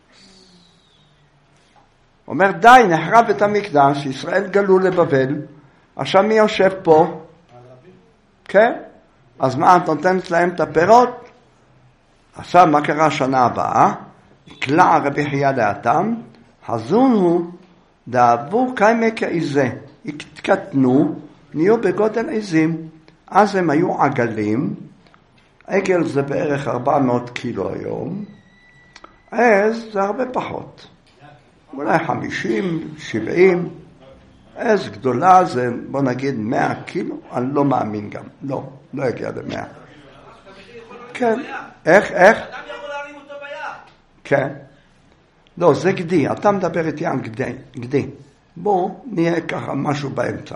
אומר די, נחרב את המקדש, ישראל גלו לבבל, עכשיו מי יושב פה? כן? אז מה, את נותנת להם את הפירות? עכשיו מה קרה שנה הבאה? קלע רבי חייא לאתם, חזון הוא, דאבו קיימה כעיזה, התקטנו, נהיו בגודל עיזים, אז הם היו עגלים, עגל זה בערך ארבע מאות קילו היום, עז זה הרבה פחות. אולי חמישים, שבעים, עז גדולה זה, בוא נגיד, מאה קילו, אני לא מאמין גם, לא, לא יגיע למאה. כן, איך, איך? אדם יכול להרים אותו ביד. כן. לא, זה גדי, אתה מדבר איתי על גדי, גדי. בוא נהיה ככה משהו באמצע.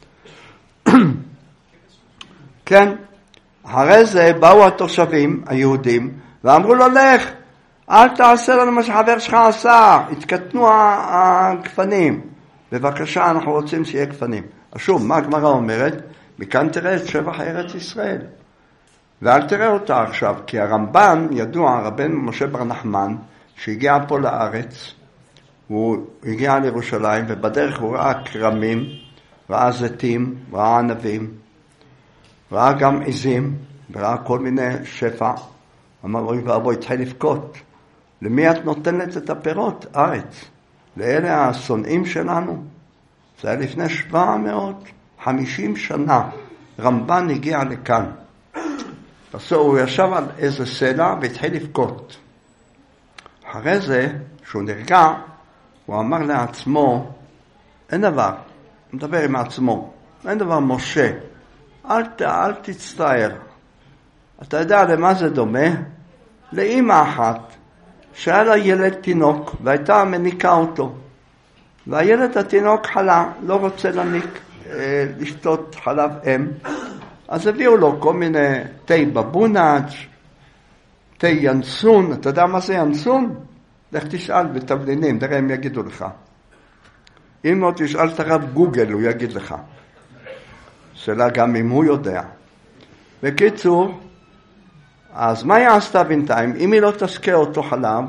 כן, אחרי זה באו התושבים היהודים, ואמרו לו, לך, אל תעשה לנו מה שחבר שלך עשה, התקטנו הגפנים. בבקשה, אנחנו רוצים שיהיה גפנים. אז שוב, מה הגמרא אומרת? מכאן תראה את שבח ארץ ישראל. ואל תראה אותה עכשיו, כי הרמב"ן ידוע, רבן משה בר נחמן, שהגיע פה לארץ, הוא הגיע לירושלים, ובדרך הוא ראה קרמים, ראה זיתים, ראה ענבים, ראה גם עזים, וראה כל מיני שפע. אמר, אוי ואבוי, התחיל לבכות. למי את נותנת את הפירות? ארץ. לאלה השונאים שלנו. זה היה לפני שבע מאות וחמישים שנה. רמב"ן הגיע לכאן. אז הוא ישב על איזה סלע והתחיל לבכות. אחרי זה, שהוא נרגע, הוא אמר לעצמו, אין דבר, הוא מדבר עם עצמו, אין דבר משה, אל, אל תצטער. אתה יודע למה זה דומה? לאמא אחת, שהיה לה ילד תינוק, והייתה מניקה אותו. והילד התינוק חלה, לא רוצה להניק, אה, לשתות חלב אם. אז הביאו לו כל מיני תה בבונאץ', תה ינסון, אתה יודע מה זה ינסון? לך תשאל בתבלינים, תראה הם יגידו לך. אם לא תשאל את הרב גוגל, הוא יגיד לך. שאלה גם אם הוא יודע. בקיצור, אז מה היא עשתה בינתיים? אם היא לא תשקה אותו חלב,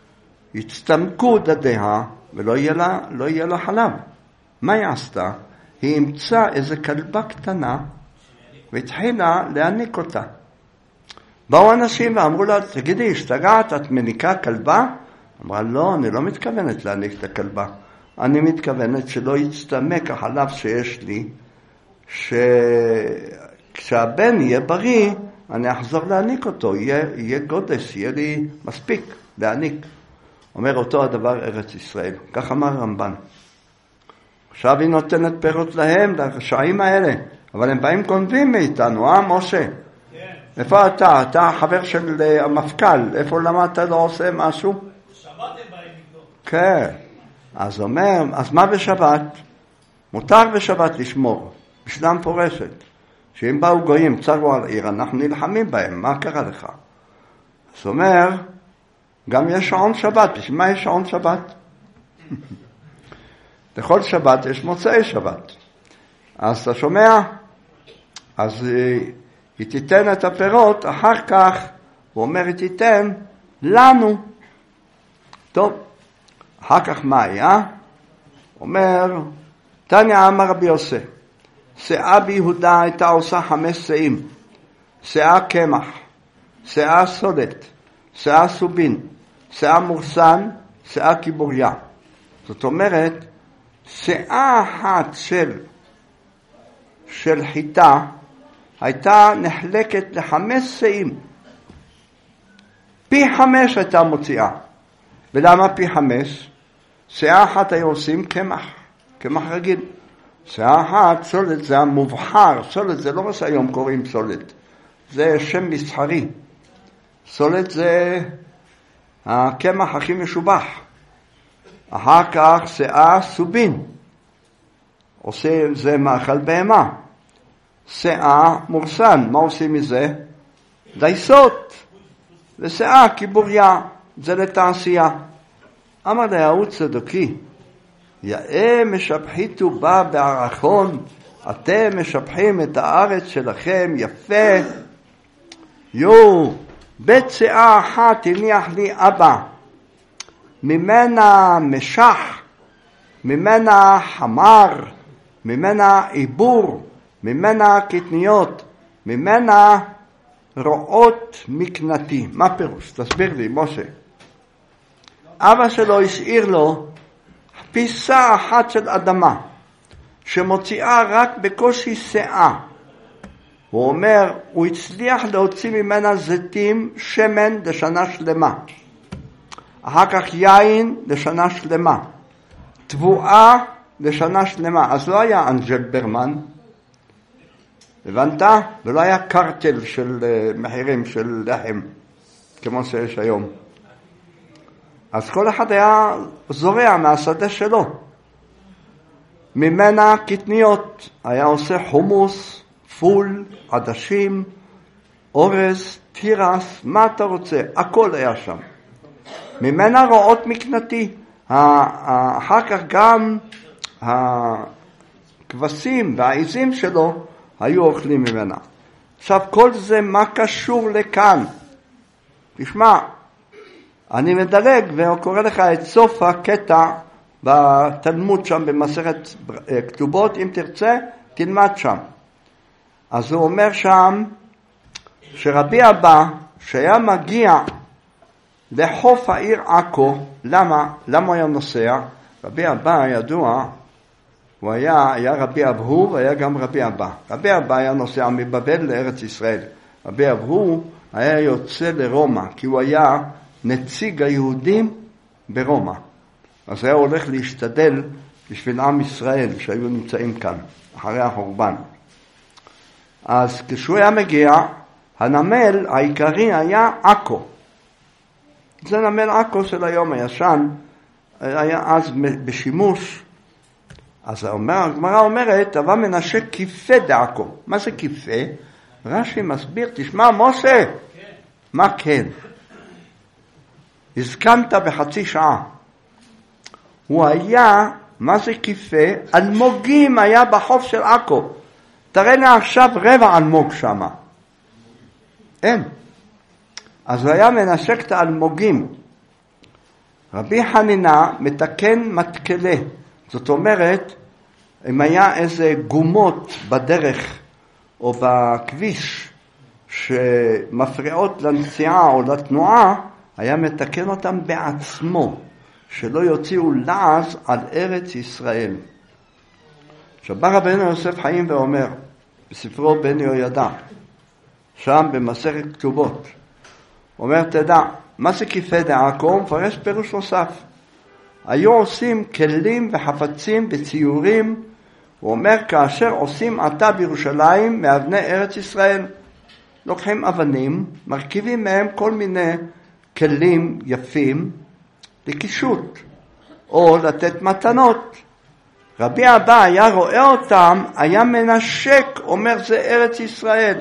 יצטמקו דדיה, ולא יהיה לה, לא יהיה לה חלב. מה היא עשתה? היא המצאה איזו כלבה קטנה, והתחילה להניק אותה. באו אנשים ואמרו לה, תגידי, השתגעת, את מניקה כלבה? אמרה, לא, אני לא מתכוונת להניק את הכלבה. אני מתכוונת שלא יצטמק החלב שיש לי, שכשהבן יהיה בריא, אני אחזור להניק אותו, יהיה, יהיה גודס, יהיה לי מספיק להניק. אומר אותו הדבר ארץ ישראל, כך אמר רמב"ן. עכשיו היא נותנת פירות להם, לרשעים האלה. אבל הם באים גונבים מאיתנו, אה משה? כן. איפה אתה? אתה החבר של המפכ"ל. איפה למה אתה לא עושה משהו? שבת הם באים נגדו. כן. אז אומר, אז מה בשבת? מותר בשבת לשמור. משנה מפורשת. שאם באו גויים, צרו על עיר, אנחנו נלחמים בהם. מה קרה לך? אז אומר, גם יש שעון שבת. בשביל מה יש שעון שבת? לכל שבת יש מוצאי שבת. אז אתה שומע? אז היא, היא תיתן את הפירות, אחר כך הוא אומר, היא תיתן לנו. טוב, אחר כך מה היה? אומר, תניא אמר רבי יוסי, שאה ביהודה הייתה עושה חמש שאים, שאה קמח, שאה סולת, שאה סובין, שאה מורסן, שאה קיבוריה. זאת אומרת, שאה אחת של, של חיטה הייתה נחלקת לחמש שאים. פי חמש הייתה מוציאה. ולמה פי חמש? שאה אחת היו עושים קמח, קמח רגיל. שאה אחת, סולת זה המובחר, סולת זה לא מה שהיום קוראים סולת, זה שם מסחרי. סולת זה הקמח הכי משובח. אחר כך שאה סובין, עושה זה מאכל בהמה. שאה מורסן, מה עושים מזה? דייסות. ושאה קיבוריה, זה לתעשייה. אמר ליהוד צדוקי, יאה משבחיתו בה בערכון, אתם משבחים את הארץ שלכם יפה. יו, בית שאה אחת הניח לי אבא, ממנה משח, ממנה חמר, ממנה עיבור, ממנה קטניות, ממנה רועות מקנתי. מה פירוש? תסביר לי, משה. אבא שלו השאיר לו פיסה אחת של אדמה, שמוציאה רק בקושי שאה. הוא אומר, הוא הצליח להוציא ממנה זיתים, שמן לשנה שלמה. אחר כך יין לשנה שלמה. תבואה לשנה שלמה. אז לא היה אנג'ל ברמן, הבנת? ולא היה קרטל של מחירים של לחם, כמו שיש היום. אז כל אחד היה זורע מהשדה שלו. ממנה קטניות, היה עושה חומוס, פול, עדשים, אורז, תירס, מה אתה רוצה? הכל היה שם. ממנה רועות מקנתי. אחר כך גם הכבשים והעיזים שלו היו אוכלים ממנה. עכשיו כל זה מה קשור לכאן? תשמע, אני מדלג וקורא לך את סוף הקטע בתלמוד שם במסכת כתובות, אם תרצה תלמד שם. אז הוא אומר שם שרבי אבא שהיה מגיע לחוף העיר עכו, למה? למה היה נוסע? רבי אבא ידוע, הוא היה, היה רבי אבהו והיה גם רבי אבא. רבי אבא היה נוסע מבבל לארץ ישראל. רבי אבהו היה יוצא לרומא, כי הוא היה נציג היהודים ברומא. אז היה הולך להשתדל בשביל עם ישראל שהיו נמצאים כאן, אחרי החורבן. אז כשהוא היה מגיע, הנמל העיקרי היה עכו. זה נמל עכו של היום הישן, היה אז בשימוש. אז הגמרא אומרת, אבל מנשה כיפה דעכו. מה זה כיפה? רש"י מסביר, תשמע משה, כן. מה כן? הזכנת בחצי שעה. הוא היה, מה זה כיפה? אלמוגים היה בחוף של עכו. תראה לי עכשיו רבע אלמוג שמה. אין. אז הוא היה מנשק את האלמוגים. רבי חנינה מתקן מתקלה. זאת אומרת, אם היה איזה גומות בדרך או בכביש שמפריעות לנסיעה או לתנועה, היה מתקן אותם בעצמו, שלא יוציאו לעז על ארץ ישראל. שבא רבנו יוסף חיים ואומר, בספרו בן יהוידע, שם במסכת כתובות, אומר, תדע, מה זה כיפה דעכו? הוא מפרש פירוש נוסף. היו עושים כלים וחפצים וציורים, הוא אומר, כאשר עושים עתה בירושלים מאבני ארץ ישראל. לוקחים אבנים, מרכיבים מהם כל מיני כלים יפים לקישוט, או לתת מתנות. רבי אבא היה רואה אותם, היה מנשק, אומר זה ארץ ישראל.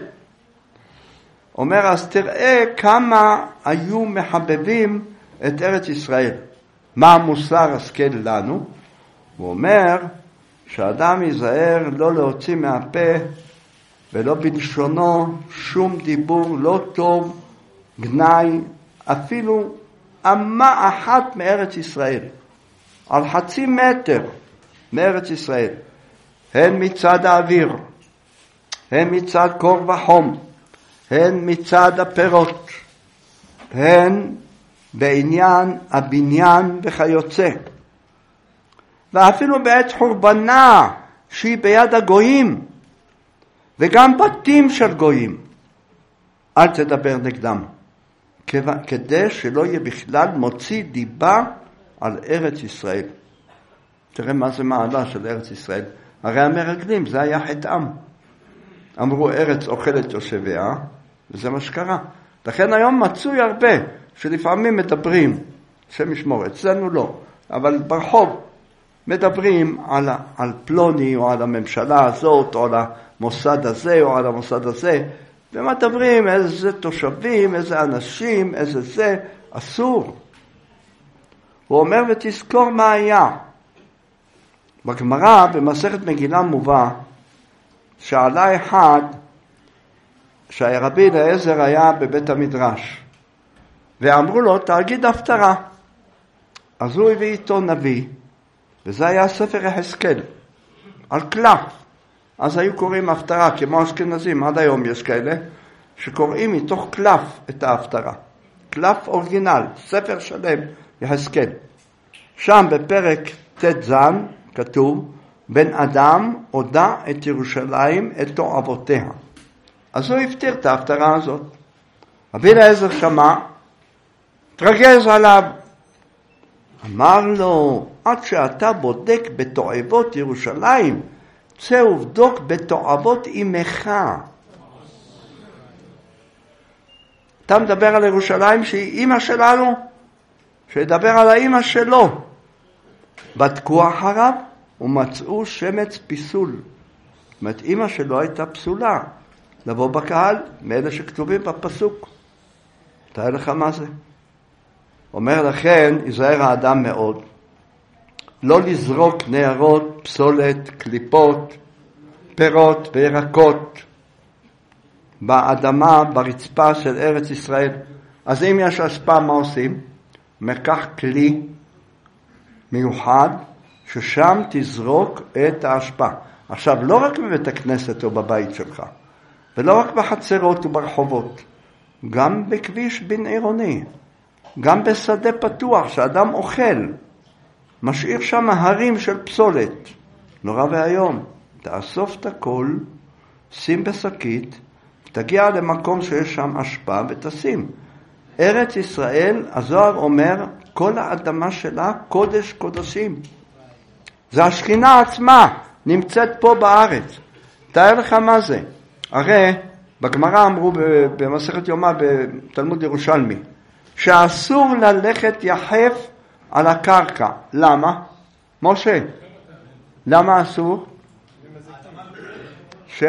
אומר, אז תראה כמה היו מחבבים את ארץ ישראל. מה המוסר השכל לנו? הוא אומר שאדם ייזהר לא להוציא מהפה ולא בלשונו שום דיבור לא טוב, גנאי, אפילו אמה אחת מארץ ישראל, על חצי מטר מארץ ישראל, הן מצד האוויר, הן מצד קור וחום, הן מצד הפירות, הן בעניין הבניין וכיוצא. ואפילו בעת חורבנה שהיא ביד הגויים, וגם בתים של גויים, אל תדבר נגדם, כדי שלא יהיה בכלל מוציא דיבה על ארץ ישראל. תראה מה זה מעלה של ארץ ישראל. הרי המרגלים, זה היה חטאם. אמרו ארץ אוכלת יושביה, וזה מה שקרה. לכן היום מצוי הרבה, שלפעמים מדברים, שם ישמור, אצלנו לא, אבל ברחוב מדברים על, על פלוני או על הממשלה הזאת, או על המוסד הזה או על המוסד הזה, ומדברים איזה תושבים, איזה אנשים, איזה זה, אסור. הוא אומר, ותזכור מה היה. בגמרא, במסכת מגילה מובא, שעלה אחד, שהרבי אליעזר היה בבית המדרש, ואמרו לו, תגיד הפטרה. אז הוא הביא איתו נביא, וזה היה ספר יחזקאל, על קלף. אז היו קוראים הפטרה, כמו אשכנזים, עד היום יש כאלה, שקוראים מתוך קלף את ההפטרה. קלף אורגינל, ספר שלם, יחזקאל. שם בפרק ת' זן, כתוב, בן אדם הודע את ירושלים את תועבותיה. אז הוא הפטיר את ההפטרה הזאת. רבי אליעזר שמע, תרגז עליו. אמר לו, עד שאתה בודק בתועבות ירושלים, צא ובדוק בתועבות אמך. אתה מדבר על ירושלים שהיא אמא שלנו, שידבר על האמא שלו. בדקו אחריו ומצאו שמץ פיסול. זאת אומרת, אמא שלו הייתה פסולה. לבוא בקהל, מאלה שכתובים בפסוק. תראה לך מה זה. אומר לכן, יזהר האדם מאוד, לא לזרוק נערות, פסולת, קליפות, פירות וירקות באדמה, ברצפה של ארץ ישראל. אז אם יש השפעה, מה עושים? מקח כלי מיוחד, ששם תזרוק את ההשפעה. עכשיו, לא רק בבית הכנסת או בבית שלך, ולא רק בחצרות וברחובות, גם בכביש בין עירוני, גם בשדה פתוח שאדם אוכל, משאיר שם הרים של פסולת. נורא והיום, תאסוף את הכל, שים בשקית, תגיע למקום שיש שם השפעה ותשים. ארץ ישראל, הזוהר אומר, כל האדמה שלה קודש קודשים. זה השכינה עצמה, נמצאת פה בארץ. תאר לך מה זה. הרי בגמרא אמרו במסכת יומא בתלמוד ירושלמי, שאסור ללכת יחף על הקרקע. למה? משה, למה אסור? ש...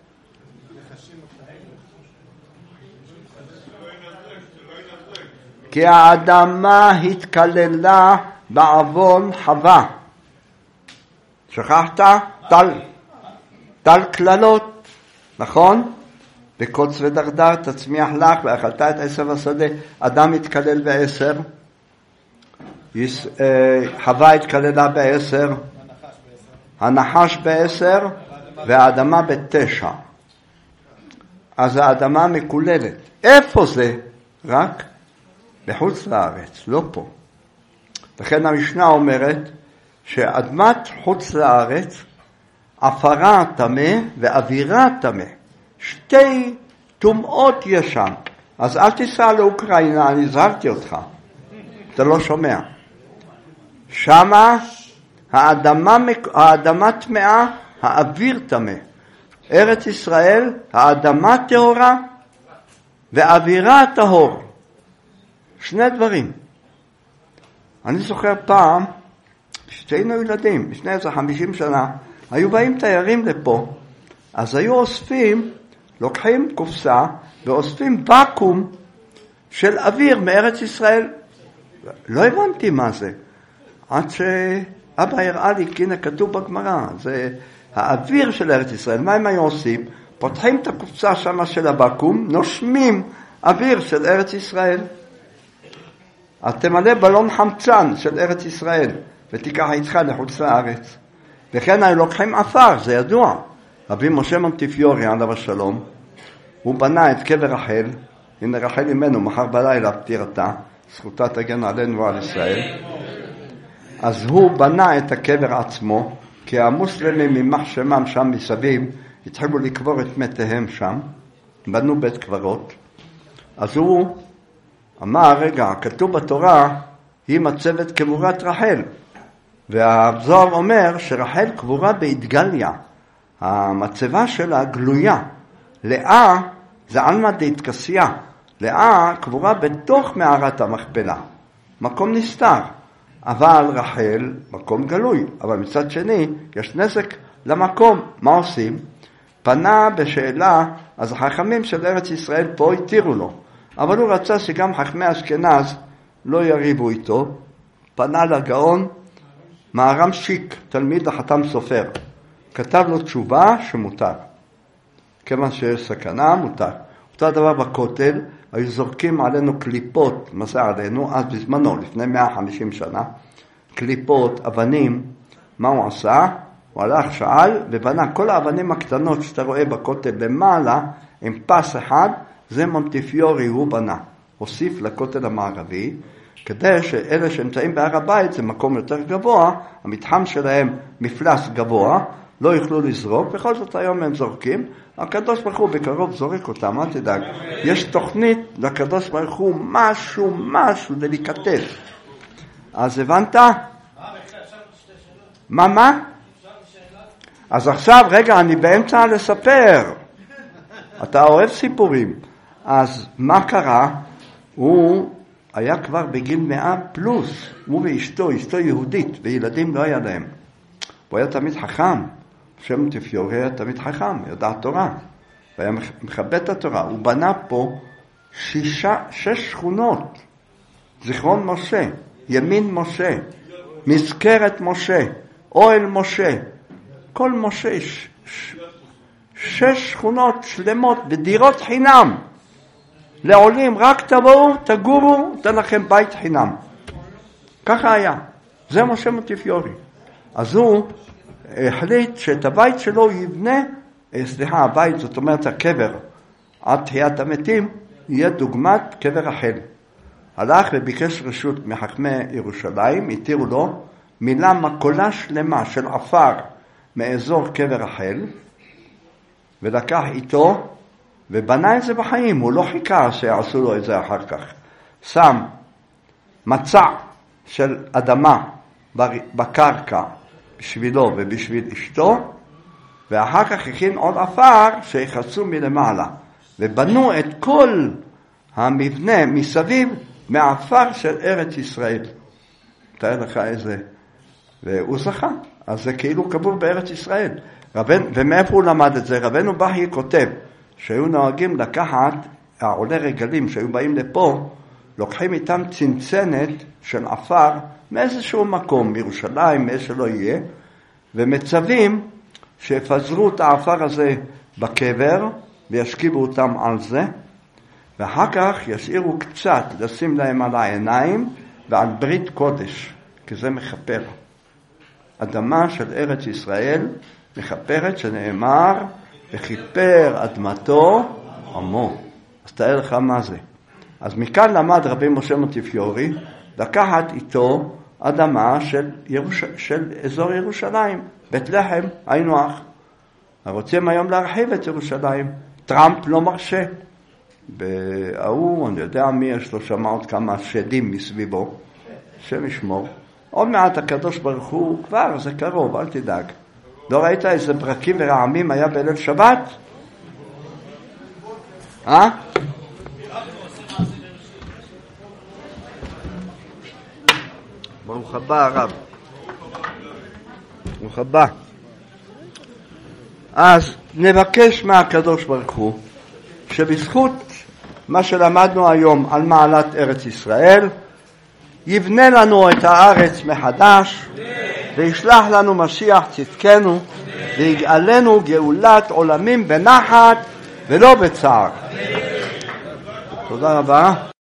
כי האדמה התקללה בעוון חווה. שכחת? טל, טל כללות, נכון? בקוץ ודרדר תצמיח לך ואכלת את עשב השדה. אדם התקלל בעשר, חווה התקללה בעשר, הנחש בעשר והאדמה בתשע. אז האדמה מקוללת. איפה זה? רק בחוץ לארץ, לא פה. לכן המשנה אומרת שאדמת חוץ לארץ, עפרה טמא ואווירה טמא. שתי טומאות יש שם. אז אל תיסע לאוקראינה, אני הזהרתי אותך. אתה לא שומע. שמה האדמה, האדמה טמאה, האוויר טמא. ארץ ישראל, האדמה טהורה והאווירה טהור. שני דברים. אני זוכר פעם, כשהיינו ילדים, לפני איזה חמישים שנה, היו באים תיירים לפה, אז היו אוספים, לוקחים קופסה, ואוספים בקום של אוויר מארץ ישראל. לא הבנתי מה זה. עד שאבא הראה לי, כי הנה כתוב בגמרא, זה האוויר של ארץ ישראל. מה הם היו עושים? פותחים את הקופסה שמה של הבקום, נושמים אוויר של ארץ ישראל. אז תמלא בלון חמצן של ארץ ישראל, ותיקח איתך לחוץ לארץ. וכן היו לוקחים אפר, זה ידוע. רבי משה מונטיפיורי, עליו השלום, הוא בנה את קבר רחל, הנה רחל ממנו, מחר בלילה פטירתה, זכותה תגן עלינו ועל ישראל. אז הוא בנה את הקבר עצמו, כי המוסלמים ממח שמם שם מסביב, התחילו לקבור את מתיהם שם, בנו בית קברות. אז הוא אמר, רגע, כתוב בתורה, היא מצבת קבורת רחל. והזוהר אומר שרחל קבורה בהתגליה, המצבה שלה גלויה. לאה זה עלמא דאיטקסיה, לאה קבורה בתוך מערת המכפלה, מקום נסתר. אבל רחל מקום גלוי, אבל מצד שני יש נזק למקום. מה עושים? פנה בשאלה, אז החכמים של ארץ ישראל פה התירו לו, אבל הוא רצה שגם חכמי אשכנז לא יריבו איתו. פנה לגאון מהר"ם שיק, תלמיד החתם סופר, כתב לו תשובה שמותר, כיוון שיש סכנה מותר. אותו דבר בכותל, היו זורקים עלינו קליפות, מה זה עלינו? אז בזמנו, לפני מאה וחמישים שנה, קליפות, אבנים. מה הוא עשה? הוא הלך, שאל, ובנה כל האבנים הקטנות שאתה רואה בכותל למעלה, עם פס אחד, זה מונטיפיורי הוא בנה. הוסיף לכותל המערבי, כדי שאלה שנמצאים בהר הבית, זה מקום יותר גבוה, המתחם שלהם מפלס גבוה, לא יוכלו לזרוק, בכל זאת היום הם זורקים, הקדוש ברוך הוא בקרוב זורק אותם, אל תדאג. יש תוכנית לקדוש ברוך הוא משהו, משהו דליקטס. אז הבנת? מה, מה? אז עכשיו, רגע, אני באמצע לספר. אתה אוהב סיפורים. אז מה קרה? הוא היה כבר בגיל מאה פלוס, הוא ואשתו, אשתו יהודית, וילדים לא היה להם. הוא היה תמיד חכם. שם מונטיפיורי היה תמיד חכם, ידע תורה, והיה מכבד את התורה. הוא בנה פה שישה, שש שכונות, זיכרון משה, ימין משה, מזכרת משה, אוהל משה, כל משה, ש, ש, שש שכונות שלמות בדירות חינם, לעולים, רק תבואו, תגורו, תן לכם בית חינם. ככה היה, זה משה מונטיפיורי. אז הוא החליט שאת הבית שלו יבנה, סליחה, הבית, זאת אומרת הקבר, עד תחיית המתים, יהיה דוגמת קבר רחל. הלך וביקש רשות מחכמי ירושלים, התירו לו מילה מקולה שלמה של עפר מאזור קבר רחל, ולקח איתו ובנה את זה בחיים. הוא לא חיכה שיעשו לו את זה אחר כך. שם מצע של אדמה בקרקע בשבילו ובשביל אשתו, ואחר כך הכין עוד עפר שיחצו מלמעלה, ובנו את כל המבנה מסביב מעפר של ארץ ישראל. תאר לך איזה, והוא זכה. אז זה כאילו קבור בארץ ישראל. רבן, ומאיפה הוא למד את זה? רבנו בכי כותב שהיו נוהגים לקחת העולי רגלים שהיו באים לפה, לוקחים איתם צנצנת של עפר מאיזשהו מקום, מירושלים, מאיזה שלא יהיה, ומצווים שיפזרו את העפר הזה בקבר וישכיבו אותם על זה, ואחר כך ישאירו קצת לשים להם על העיניים ועל ברית קודש, כי זה מחפר. אדמה של ארץ ישראל מחפרת, שנאמר וכיפר אדמתו עמו. אז תאר לך מה זה. אז מכאן למד רבי משה מונטיפיורי לקחת איתו אדמה של, ירוש... של אזור ירושלים, בית לחם, היינו אח. רוצים היום להרחיב את ירושלים, טראמפ לא מרשה. בהוא, אני יודע מי יש לו, שמע עוד כמה שדים מסביבו, שם ישמור, עוד מעט הקדוש ברוך הוא כבר, זה קרוב, אל תדאג. לא ראית איזה ברקים ורעמים היה בליל שבת? אה? ברוך הבא הרב. ברוך הבא. אז נבקש מהקדוש ברוך הוא שבזכות מה שלמדנו היום על מעלת ארץ ישראל יבנה לנו את הארץ מחדש וישלח לנו משיח צדקנו ויגאלנו גאולת עולמים בנחת ולא בצער. תודה רבה.